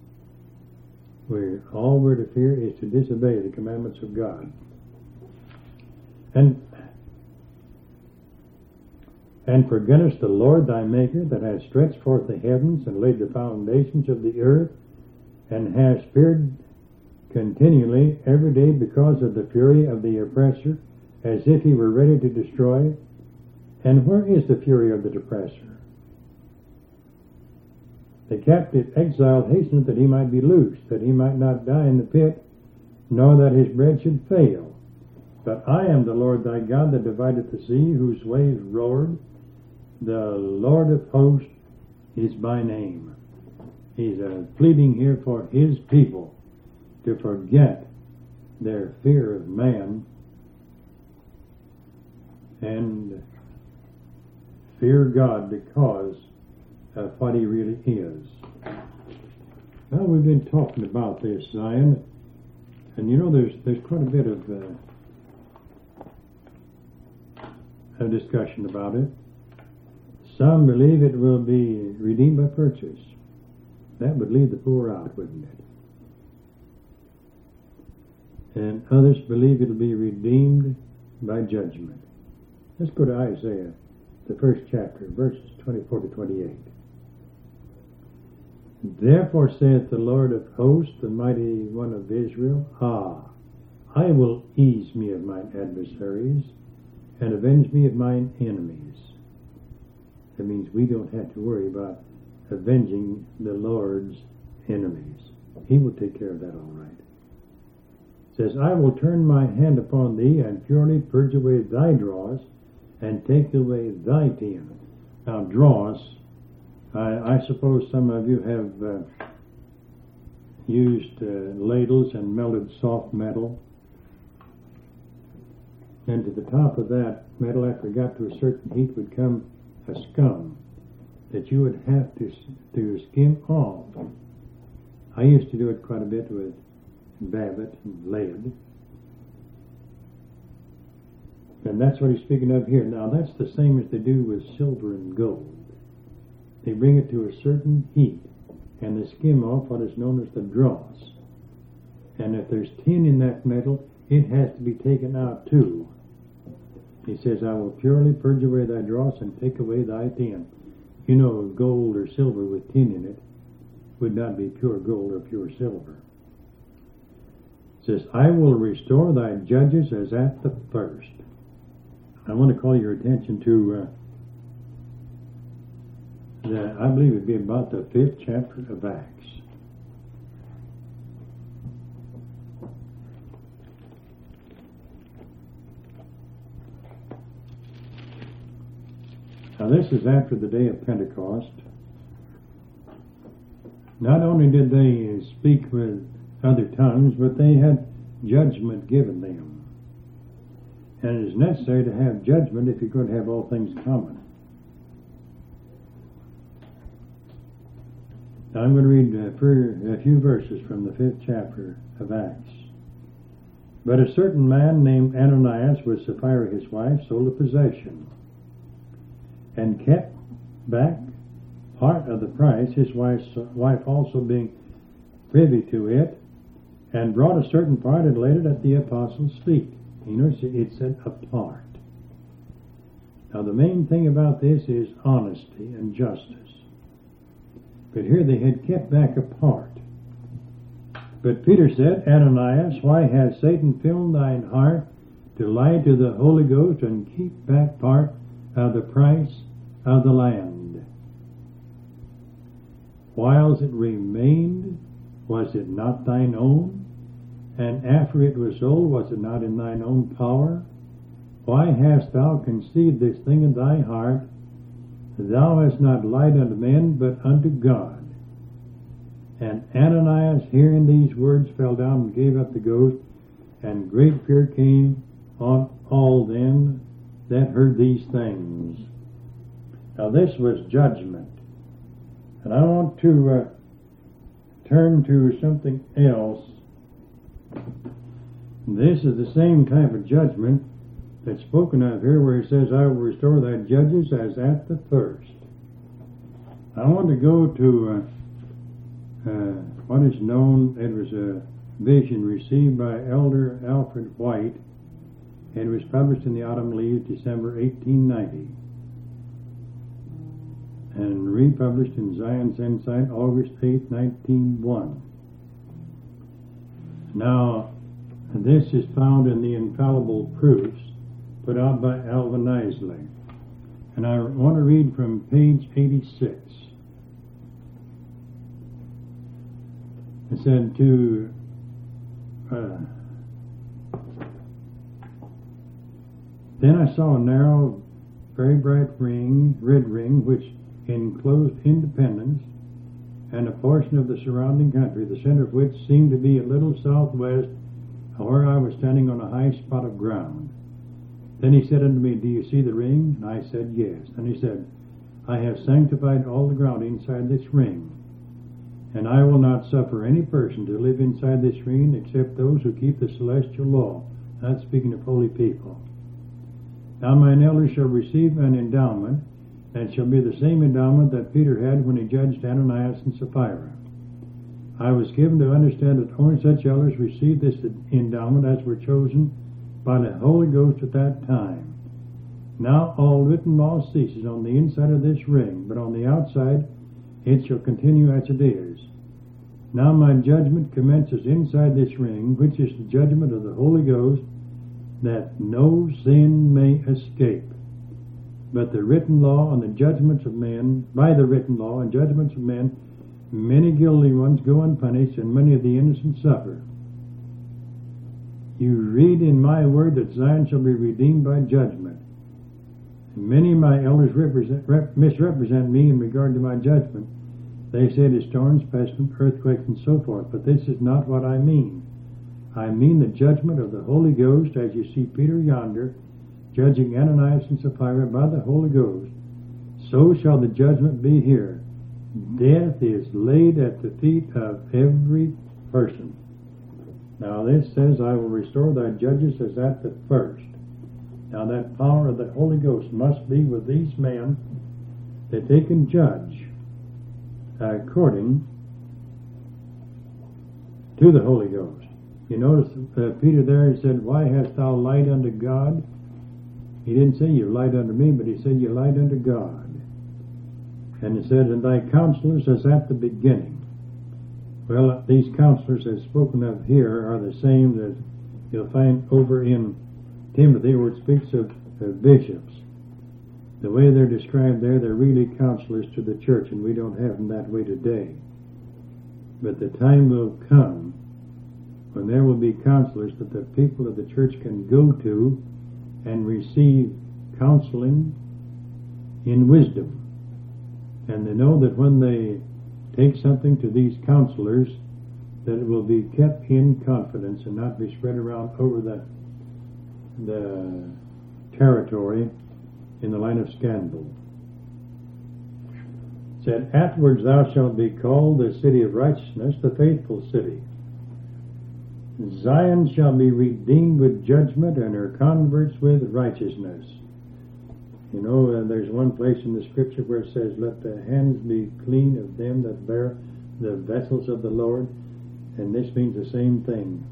All we're to fear is to disobey the commandments of God. And forgettest the Lord thy Maker, that has stretched forth the heavens and laid the foundations of the earth, and has feared continually every day because of the fury of the oppressor, as if he were ready to destroy. And where is the fury of the oppressor? The captive exile hasteneth that he might be loosed, that he might not die in the pit, nor that his bread should fail. But I am the Lord thy God, that divideth the sea, whose waves roared. The Lord of hosts is by name. He's pleading here for his people to forget their fear of man and fear God because of what he really is. Well, we've been talking about this, Zion, and you know there's quite a bit of discussion about it. Some believe it will be redeemed by purchase. That would leave the poor out, wouldn't it? And others believe it'll be redeemed by judgment. Let's go to Isaiah, the first chapter, verses 24 to 28. Therefore saith the Lord of hosts, the mighty one of Israel, I will ease me of mine adversaries, and avenge me of mine enemies. That means we don't have to worry about avenging the Lord's enemies. He will take care of that all right. It says, I will turn my hand upon thee and purely purge away thy dross and take away thy tin. Now, dross, I suppose some of you have used ladles and melted soft metal. And to the top of that metal, after it got to a certain heat, would come a scum that you would have to skim off. I used to do it quite a bit with Babbitt and lead. And that's what he's speaking of here. Now, that's the same as they do with silver and gold. They bring it to a certain heat, and they skim off what is known as the dross. And if there's tin in that metal, it has to be taken out too. He says, I will purely purge away thy dross and take away thy tin. You know, gold or silver with tin in it would not be pure gold or pure silver. It says, I will restore thy judges as at the first. I want to call your attention to, I believe it'd be about the 5th chapter of Acts. Now this is after the day of Pentecost. Not only did they speak with other tongues, but they had judgment given them. And it is necessary to have judgment if you're going to have all things common. Now I'm going to read a few verses from the 5th chapter of Acts. But a certain man named Ananias with Sapphira his wife sold a possession, and kept back part of the price, his wife also being privy to it, and brought a certain part and laid it at the apostles' feet. You notice it said apart. Now the main thing about this is honesty and justice. But here they had kept back a part. But Peter said, Ananias, why has Satan filled thine heart to lie to the Holy Ghost and keep back part of the price of the land? Whiles it remained, was it not thine own? And after it was sold, was it not in thine own power? Why hast thou conceived this thing in thy heart? Thou hast not lied unto men, but unto God. And Ananias, hearing these words, fell down and gave up the ghost, and great fear came on all them that heard these things. Now this was judgment. And I want to turn to something else. This is the same type of judgment that's spoken of here, where he says, I will restore thy judges as at the first. I want to go to what is known, it was a vision received by Elder Alfred White. It was published in the Autumn Leaves, December 1890, and republished in Zion's Insight, August 8, 1901. Now, this is found in the Infallible Proofs, put out by Alvin Isley. And I want to read from page 86. It said then I saw a narrow, very bright red ring, which enclosed Independence and a portion of the surrounding country, the center of which seemed to be a little southwest of where I was standing on a high spot of ground. Then he said unto me, Do you see the ring? And I said, Yes. And he said, I have sanctified all the ground inside this ring, and I will not suffer any person to live inside this ring except those who keep the celestial law. That's speaking of holy people. Now mine elders shall receive an endowment, and it shall be the same endowment that Peter had when he judged Ananias and Sapphira. I was given to understand that only such elders received this endowment as were chosen by the Holy Ghost at that time. Now all written law ceases on the inside of this ring, but on the outside it shall continue as it is. Now my judgment commences inside this ring, which is the judgment of the Holy Ghost, that no sin may escape. But the written law and the judgments of men, by the written law and judgments of men, many guilty ones go unpunished, and many of the innocent suffer. You read in my word that Zion shall be redeemed by judgment. And many of my elders misrepresent me in regard to my judgment. They say it is storms, pestilence, earthquakes, and so forth. But this is not what I mean. I mean the judgment of the Holy Ghost, as you see Peter yonder, judging Ananias and Sapphira by the Holy Ghost. So shall the judgment be here. Death is laid at the feet of every person. Now this says, I will restore thy judges as at the first. Now that power of the Holy Ghost must be with these men, that they can judge according to the Holy Ghost. You notice Peter there, he said, why hast thou lied unto God? He didn't say you lied unto me, but he said you lied unto God. And he said, and thy counselors as at the beginning. Well, these counselors as spoken of here are the same that you'll find over in Timothy, where it speaks of bishops. The way they're described there, they're really counselors to the church, and we don't have them that way today. But the time will come when there will be counselors that the people of the church can go to and receive counseling in wisdom. And they know that when they take something to these counselors, that it will be kept in confidence and not be spread around over the territory in the line of scandal. It said, afterwards thou shalt be called the city of righteousness, the faithful city. Zion shall be redeemed with judgment, and her converts with righteousness. You know, there's one place in the scripture where it says, let the hands be clean of them that bear the vessels of the Lord. And this means the same thing.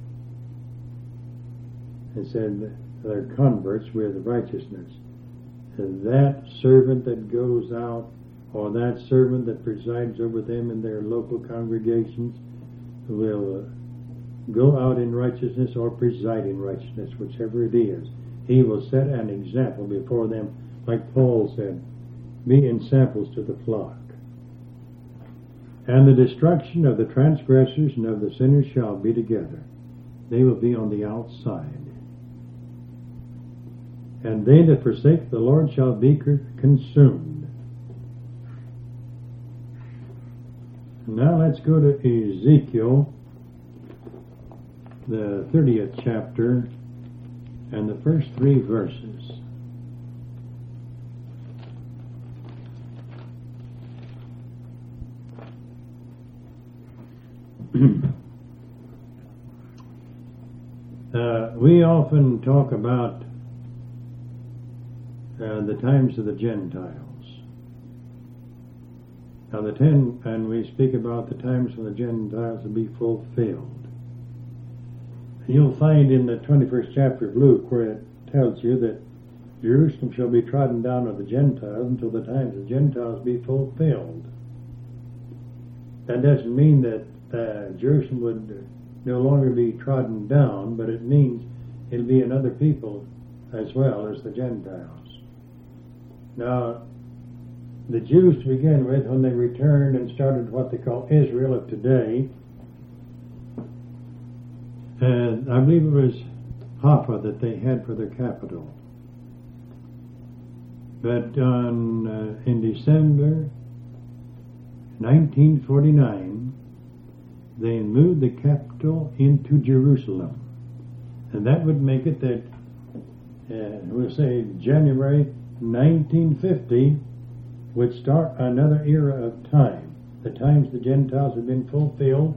It said, they're converts with righteousness. And that servant that goes out, or that servant that presides over them in their local congregations, will go out in righteousness or preside in righteousness, whichever it is. He will set an example before them, like Paul said, being samples to the flock. And the destruction of the transgressors and of the sinners shall be together. They will be on the outside. And they that forsake the Lord shall be consumed. Now let's go to Ezekiel, the 30th chapter, and the first 3 verses. We often talk about the times of the Gentiles. Now and we speak about the times when the Gentiles will be fulfilled. You'll find in the 21st chapter of Luke where it tells you that Jerusalem shall be trodden down of the Gentiles until the times of the Gentiles be fulfilled. That doesn't mean that Jerusalem would no longer be trodden down, but it means it'll be another people as well as the Gentiles. Now, the Jews to begin with, when they returned and started what they call Israel of today, and I believe it was Haifa that they had for their capital. But in December 1949, they moved the capital into Jerusalem. And that would make it that, we'll say January 1950 would start another era of time. The times the Gentiles had been fulfilled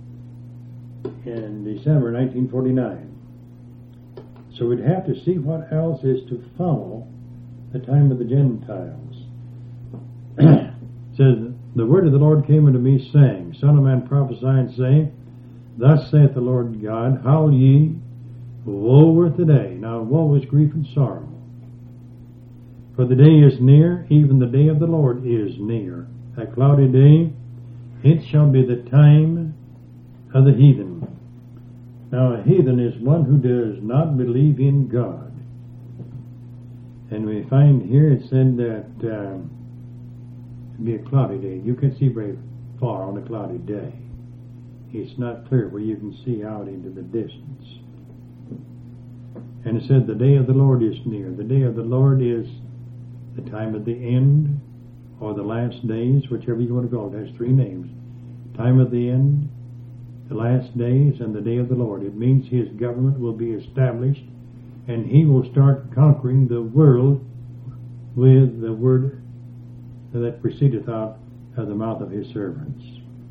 in December 1949. So we'd have to see what else is to follow the time of the Gentiles. It says, the word of the Lord came unto me, saying, Son of man, prophesy and say, Thus saith the Lord God, Howl ye, woe worth the day. Now woe is grief and sorrow. For the day is near, even the day of the Lord is near. A cloudy day, it shall be the time of the heathen. Now a heathen is one who does not believe in God. And we find here it said that it'd be a cloudy day. You can see very far on a cloudy day. It's not clear where you can see out into the distance. And it said the day of the Lord is near. The day of the Lord is the time of the end, or the last days, whichever you want to call it. It has three names. Time of the end, the last days, and the day of the Lord. It means His government will be established, and He will start conquering the world with the word that proceedeth out of the mouth of His servants.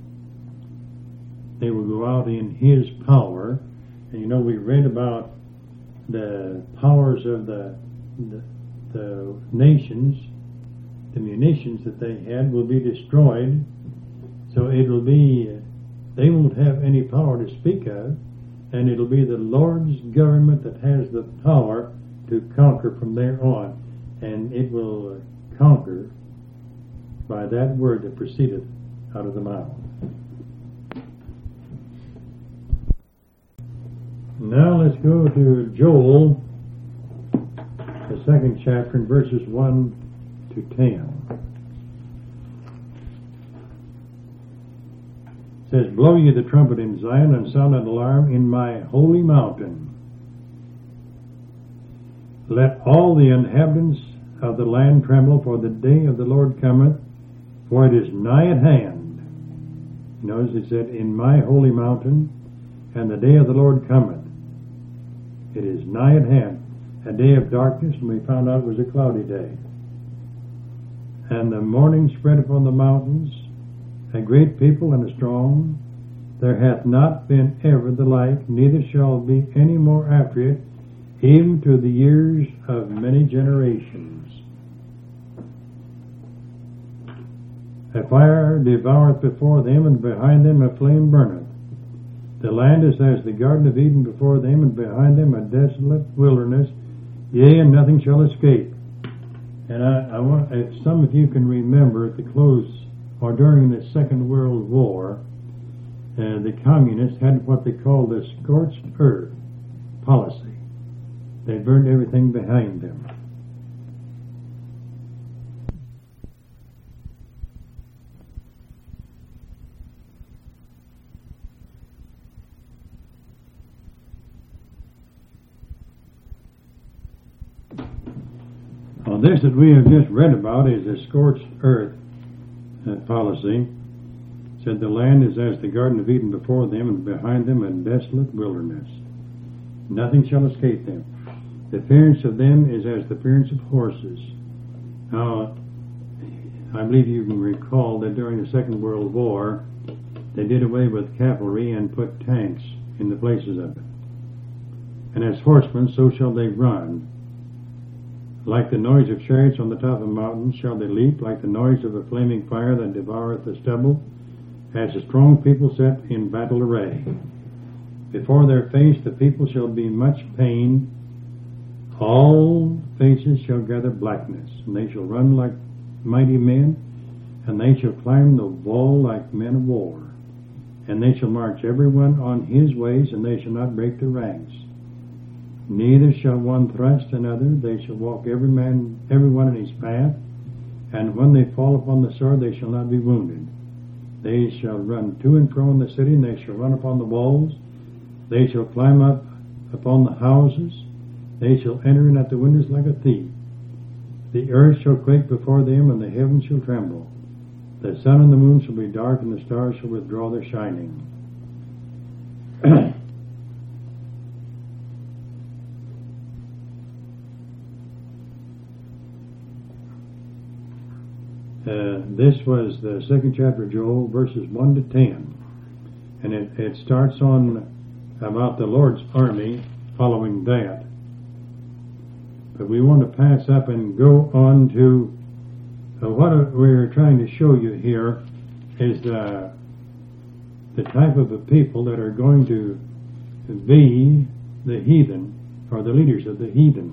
They will go out in His power. And you know, we read about the powers of the nations. The munitions that they had will be destroyed. So it'll be, they won't have any power to speak of, and it'll be the Lord's government that has the power to conquer from there on. And it will conquer by that word that proceedeth out of the mouth. Now let's go to Joel, the second chapter, in verses 1 to 10. It says, Blow ye the trumpet in Zion, and sound an alarm in my holy mountain. Let all the inhabitants of the land tremble, for the day of the Lord cometh, for it is nigh at hand. Notice it said, in my holy mountain, and the day of the Lord cometh. It is nigh at hand. A day of darkness, and we found out it was a cloudy day. And the morning spread upon the mountains, a great people and a strong. There hath not been ever the like, neither shall be any more after it, even to the years of many generations. A fire devoureth before them, and behind them a flame burneth. The land is as the Garden of Eden before them, and behind them a desolate wilderness, yea, and nothing shall escape. And I want, if some of you can remember, at the close, or during the Second World War, the communists had what they called the scorched earth policy. They burned everything behind them. Now, this that we have just read about is the scorched earth policy. It said the land is as the Garden of Eden before them, and behind them a desolate wilderness. Nothing shall escape them. The appearance of them is as the appearance of horses. Now, I believe you can recall that during the Second World War, they did away with cavalry and put tanks in the places of it. And as horsemen, so shall they run. Like the noise of chariots on the top of mountains shall they leap, like the noise of a flaming fire that devoureth the stubble, as a strong people set in battle array. Before their face the people shall be much pain, all faces shall gather blackness, and they shall run like mighty men, and they shall climb the wall like men of war. And they shall march every one on his ways, and they shall not break their ranks. Neither shall one thrust another, they shall walk every one in his path, and when they fall upon the sword they shall not be wounded. They shall run to and fro in the city, and they shall run upon the walls. They shall climb up upon the houses. They shall enter in at the windows like a thief. The earth shall quake before them, and the heavens shall tremble. The sun and the moon shall be dark, and the stars shall withdraw their shining. This was the second chapter of Joel, verses 1 to 10. And it starts on about the Lord's army following that. But we want to pass up and go on to what we're trying to show you here is the type of the people that are going to be the heathen, or the leaders of the heathen.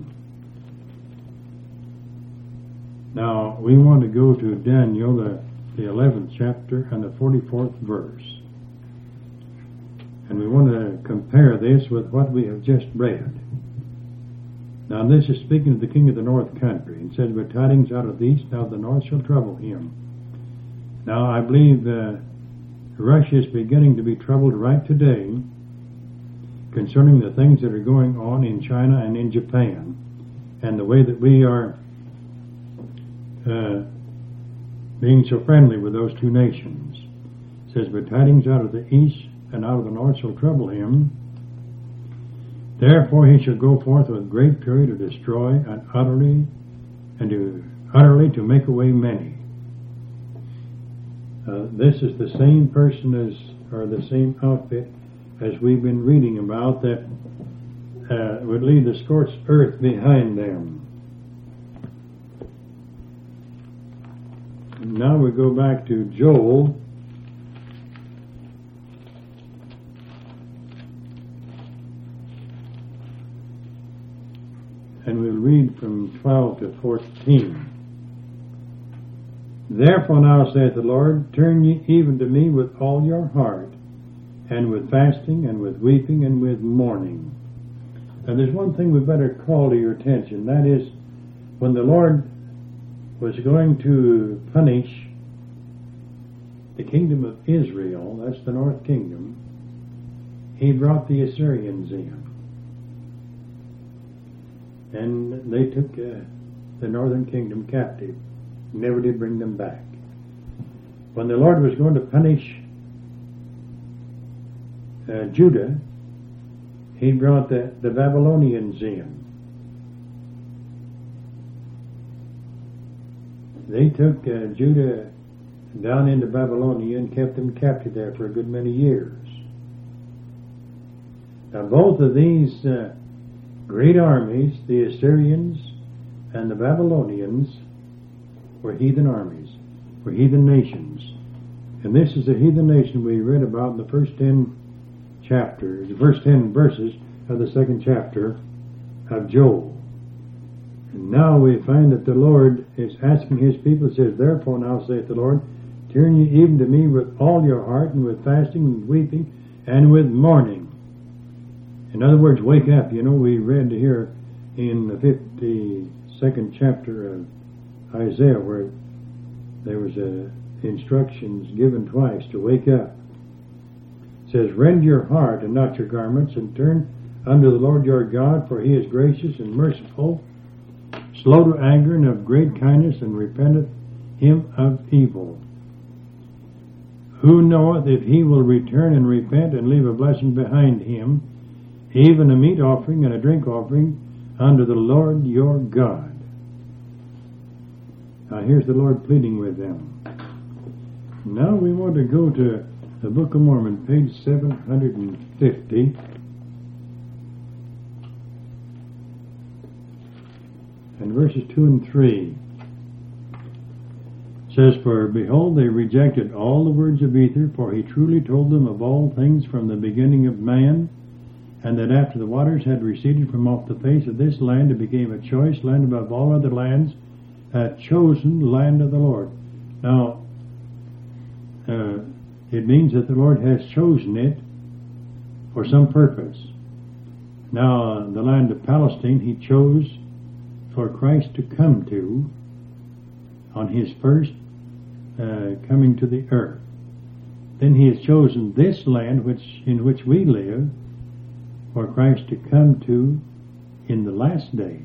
Now, we want to go to Daniel, the 11th chapter, and the 44th verse. And we want to compare this with what we have just read. Now, this is speaking of the king of the north country. It says, but tidings out of the east, now the north shall trouble him. Now, I believe Russia is beginning to be troubled right today concerning the things that are going on in China and in Japan, and the way that we are being so friendly with those two nations. It says, but tidings out of the east and out of the north shall trouble him. Therefore he shall go forth with great fury to destroy and utterly to make away many. This is the same person or the same outfit as we've been reading about that would leave the scorched earth behind them. Now we go back to Joel. And we'll read from 12 to 14. Therefore now saith the Lord, turn ye even to me with all your heart, and with fasting, and with weeping, and with mourning. Now there's one thing we better call to your attention. That is, when the Lord was going to punish the kingdom of Israel, that's the north kingdom, he brought the Assyrians in. And they took the northern kingdom captive. Never did bring them back. When the Lord was going to punish Judah, he brought the Babylonians in. They took Judah down into Babylonia and kept them captive there for a good many years. Now both of these great armies, the Assyrians and the Babylonians, were heathen armies, were heathen nations. And this is the heathen nation we read about in the first 10 chapters, the first 10 verses of the second chapter of Joel. And now we find that the Lord is asking his people, it says, therefore now saith the Lord, turn ye even to me with all your heart, and with fasting and weeping, and with mourning. In other words, wake up. You know, we read here in the 52nd chapter of Isaiah where there was instructions given twice to wake up. It says, rend your heart and not your garments, and turn unto the Lord your God, for he is gracious and merciful, slow to anger, and of great kindness, and repenteth him of evil. Who knoweth if he will return and repent and leave a blessing behind him, even a meat offering and a drink offering unto the Lord your God. Now here's the Lord pleading with them. Now we want to go to the Book of Mormon, page 750. And verses 2 and 3. It says, for behold, they rejected all the words of Ether, for he truly told them of all things from the beginning of man, and that after the waters had receded from off the face of this land, it became a choice land above all other lands, a chosen land of the Lord. Now, it means that the Lord has chosen it for some purpose. Now, the land of Palestine, he chose for Christ to come to on his first coming to the earth. Then he has chosen this land in which we live for Christ to come to in the last days.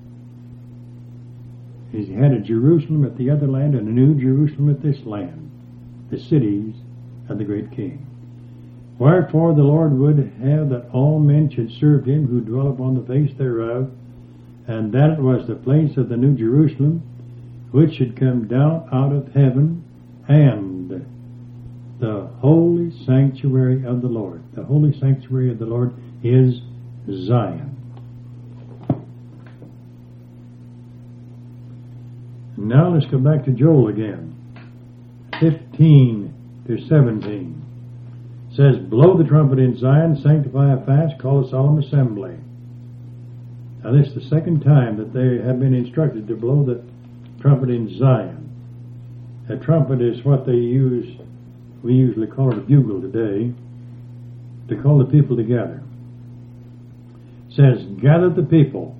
He had a Jerusalem at the other land and a new Jerusalem at this land, the cities of the great King. Wherefore the Lord would have that all men should serve him who dwell upon the face thereof, and that it was the place of the new Jerusalem, which should come down out of heaven, and the holy sanctuary of the Lord. The holy sanctuary of the Lord is Zion. Now let's go back to Joel again. 15 to 17. It says, blow the trumpet in Zion, sanctify a fast, call a solemn assembly. Now this is the second time that they have been instructed to blow the trumpet in Zion. A trumpet is what they use, we usually call it a bugle today, to call the people together. It says, gather the people.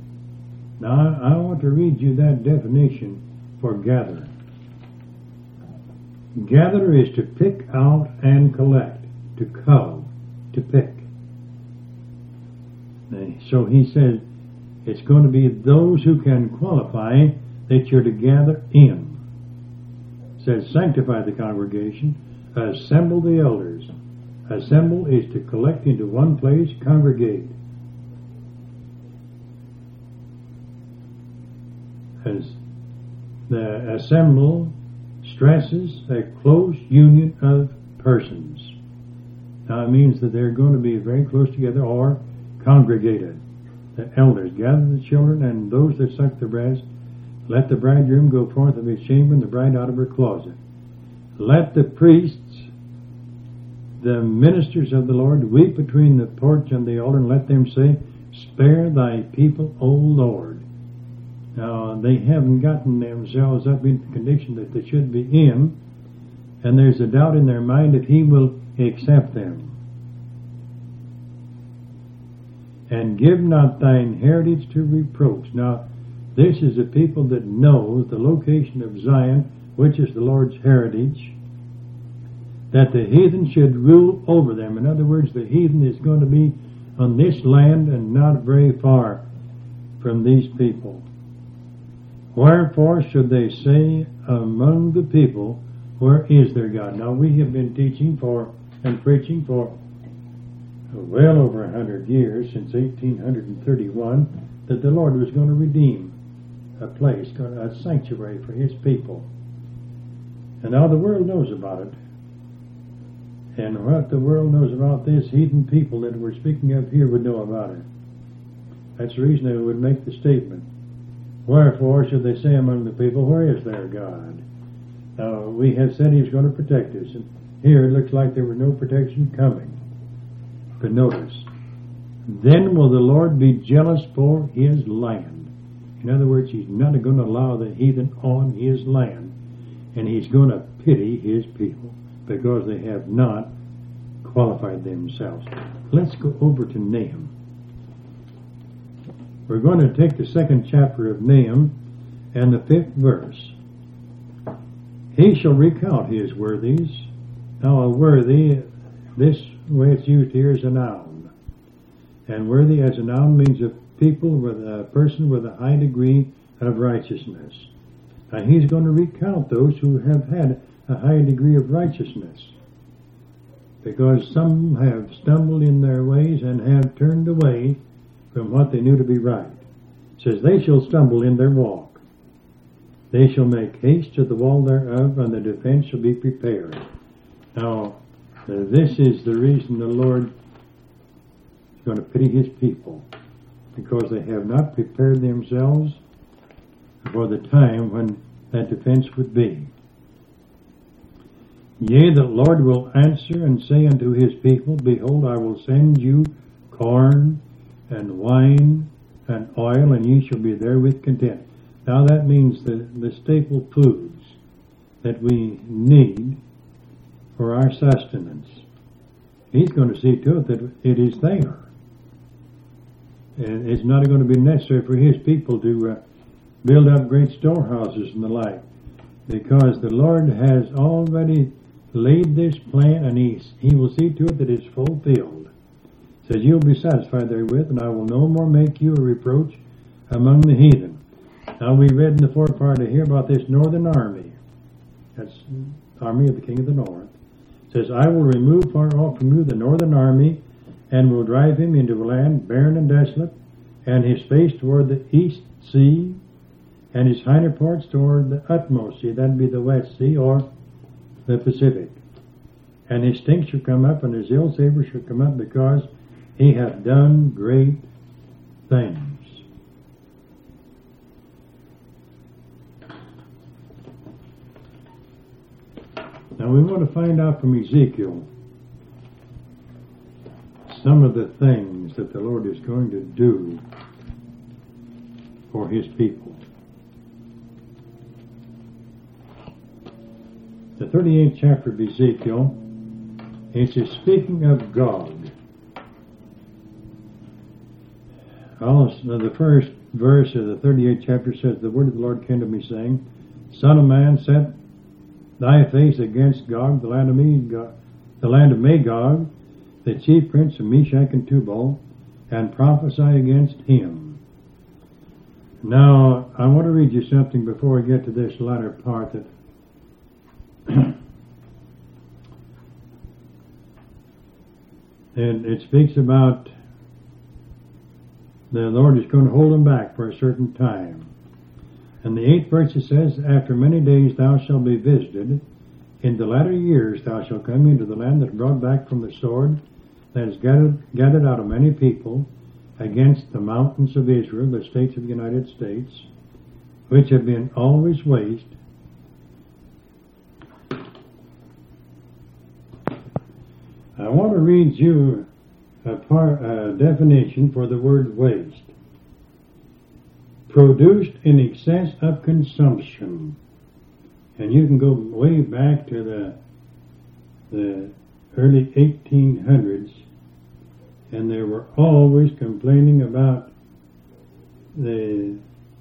Now I want to read you that definition for gather. Gather is to pick out and collect, to cull, to pick. So he says it's going to be those who can qualify that you're to gather in. It says sanctify the congregation, assemble the elders. Assemble is to collect into one place, congregate. As the assemble stresses a close union of persons. Now it means that they're going to be very close together or congregated. The elders gather the children and those that suck the breast. Let the bridegroom go forth of his chamber and the bride out of her closet. Let the priests, the ministers of the Lord, weep between the porch and the altar, and let them say, Spare thy people, O Lord. Now, they haven't gotten themselves up into the condition that they should be in, and there's a doubt in their mind if he will accept them. And give not thine heritage to reproach. Now, this is a people that knows the location of Zion, which is the Lord's heritage, that the heathen should rule over them. In other words, the heathen is going to be on this land and not very far from these people. Wherefore should they say among the people, Where is their God? Now, we have been teaching and preaching for well over 100 years, since 1831, that the Lord was going to redeem a place, a sanctuary for His people. And now the world knows about it. And what the world knows about this, heathen people that we're speaking of here would know about it. That's the reason they would make the statement. Wherefore should they say among the people, Where is their God? Now, we have said He was going to protect us, and here it looks like there was no protection coming. But notice, then will the Lord be jealous for His land. In other words, He's not going to allow the heathen on His land, and He's going to pity His people because they have not qualified themselves. Let's go over to Nahum. We're going to take the 2nd chapter of Nahum and the 5th verse. He shall recount his worthies. Now, a worthy, this way it's used here is a noun. And worthy as a noun means a person with a high degree of righteousness. Now, he's going to recount those who have had a high degree of righteousness, because some have stumbled in their ways and have turned away from what they knew to be right. It says, They shall stumble in their walk. They shall make haste to the wall thereof, and the defense shall be prepared. Now, this is the reason the Lord is going to pity His people, because they have not prepared themselves for the time when that defense would be. Yea, the Lord will answer and say unto His people, Behold, I will send you corn and wine and oil, and ye shall be therewith content. Now that means the staple foods that we need for our sustenance. He's going to see to it that it is there. And it's not going to be necessary for His people to build up great storehouses and the like, because the Lord has already laid this plan, and He will see to it that it's fulfilled. It says, You'll be satisfied therewith, and I will no more make you a reproach among the heathen. Now, we read in the forepart here about this northern army. That's the army of the king of the north. It says, I will remove far off from you the northern army, and will drive him into a land barren and desolate, and his face toward the east sea, and his hinder parts toward the utmost sea. That'd be the West Sea or the Pacific. And his stink shall come up, and his ill savor shall come up, because he hath done great things. Now we want to find out from Ezekiel some of the things that the Lord is going to do for His people. The 38th chapter of Ezekiel, it is speaking of Gog. Also, the first verse of the 38th chapter says, The word of the Lord came to me, saying, Son of man, set thy face against Gog, the land of Magog, the chief prince of Meshach and Tubal, and prophesy against him. Now, I want to read you something before we get to this latter part that and it speaks about the Lord is going to hold them back for a certain time. And the 8th verse it says, after many days thou shalt be visited. In the latter years thou shalt come into the land that is brought back from the sword, that is gathered out of many people, against the mountains of Israel, the states of the United States, which have been always waste. I want to read you a definition for the word waste. Produced in excess of consumption. And you can go way back to the early 1800s, and they were always complaining about they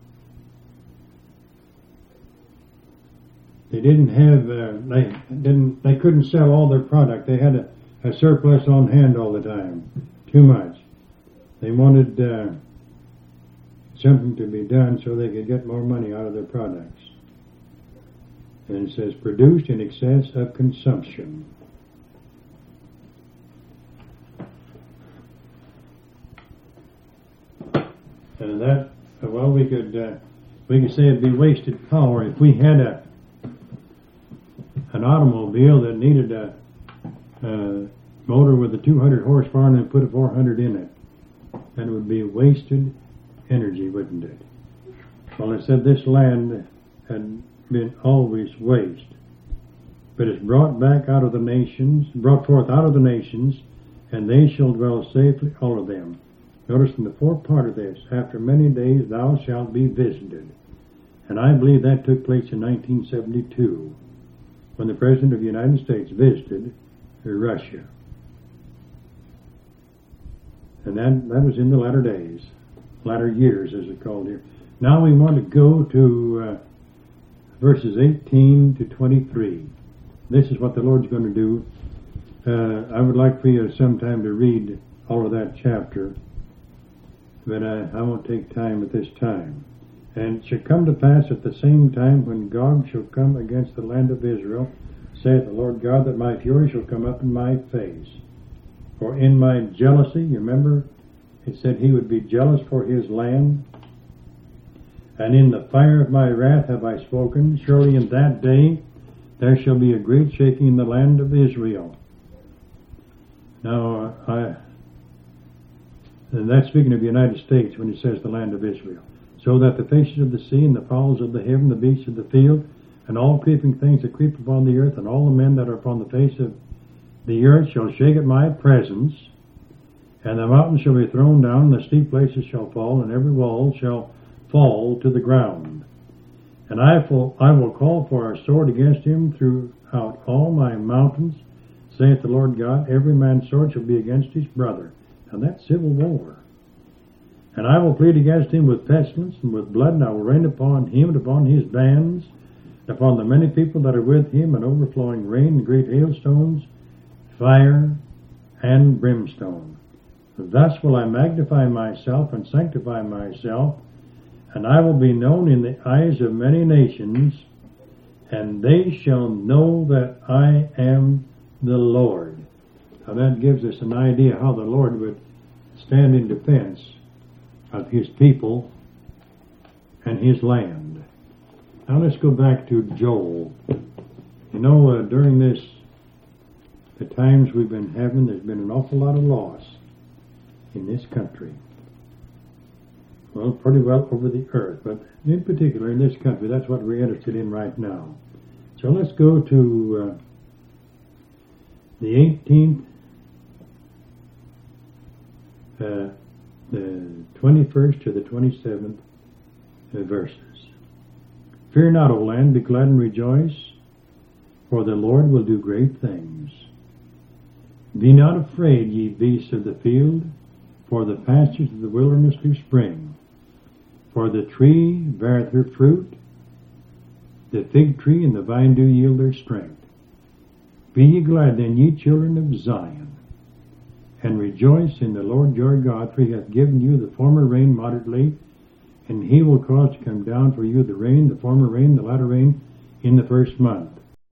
couldn't sell all their product. They had a surplus on hand all the time, too much. They wanted something to be done so they could get more money out of their products. And it says, produced in excess of consumption. And that, well, we could say it'd be wasted power if we had an automobile that needed a motor with a 200 horsepower and then put a 400 in it. And it would be wasted energy, wouldn't it? Well, it said this land had been always waste, but it's brought forth out of the nations, and they shall dwell safely, all of them. Notice in the fourth part of this, after many days thou shalt be visited. And I believe that took place in 1972, when the President of the United States visited Russia. And that was in the latter days, latter years as it's called here. Now we want to go to verses 18 to 23. This is what the Lord's going to do. I would like for you sometime to read all of that chapter, but I won't take time at this time. And it shall come to pass at the same time when Gog shall come against the land of Israel, saith the Lord God, that my fury shall come up in my face. For in my jealousy, you remember, it said he would be jealous for his land. And in the fire of my wrath have I spoken. Surely in that day there shall be a great shaking in the land of Israel. Now, and that's speaking of the United States when he says the land of Israel. So that the fishes of the sea and the fowls of the heaven, the beasts of the field, and all creeping things that creep upon the earth, and all the men that are upon the face of the earth shall shake at my presence, and the mountains shall be thrown down, and the steep places shall fall, and every wall shall fall to the ground. And I will call for a sword against him throughout all my mountains, saith the Lord God. Every man's sword shall be against his brother. Now that's civil war. And I will plead against him with pestilence and with blood, and I will rain upon him and upon his bands, and upon the many people that are with him, and overflowing rain, and great hailstones, fire, and brimstone. Thus will I magnify myself and sanctify myself, and I will be known in the eyes of many nations, and they shall know that I am the Lord. Now that gives us an idea how the Lord would stand in defense of his people and his land. Now let's go back to Joel. You know, during the times we've been having, there's been an awful lot of loss in this country. Well, pretty well over the earth, but in particular in this country, that's what we're interested in right now. So let's go to the 18th, the 21st to the 27th verses. Fear not, O land, be glad and rejoice, for the Lord will do great things. Be not afraid, ye beasts of the field, for the pastures of the wilderness do spring. For the tree beareth her fruit, the fig tree and the vine do yield their strength. Be ye glad then, ye children of Zion, and rejoice in the Lord your God, for he hath given you the former rain moderately, and he will cause to come down for you the rain, the former rain, the latter rain, in the first month.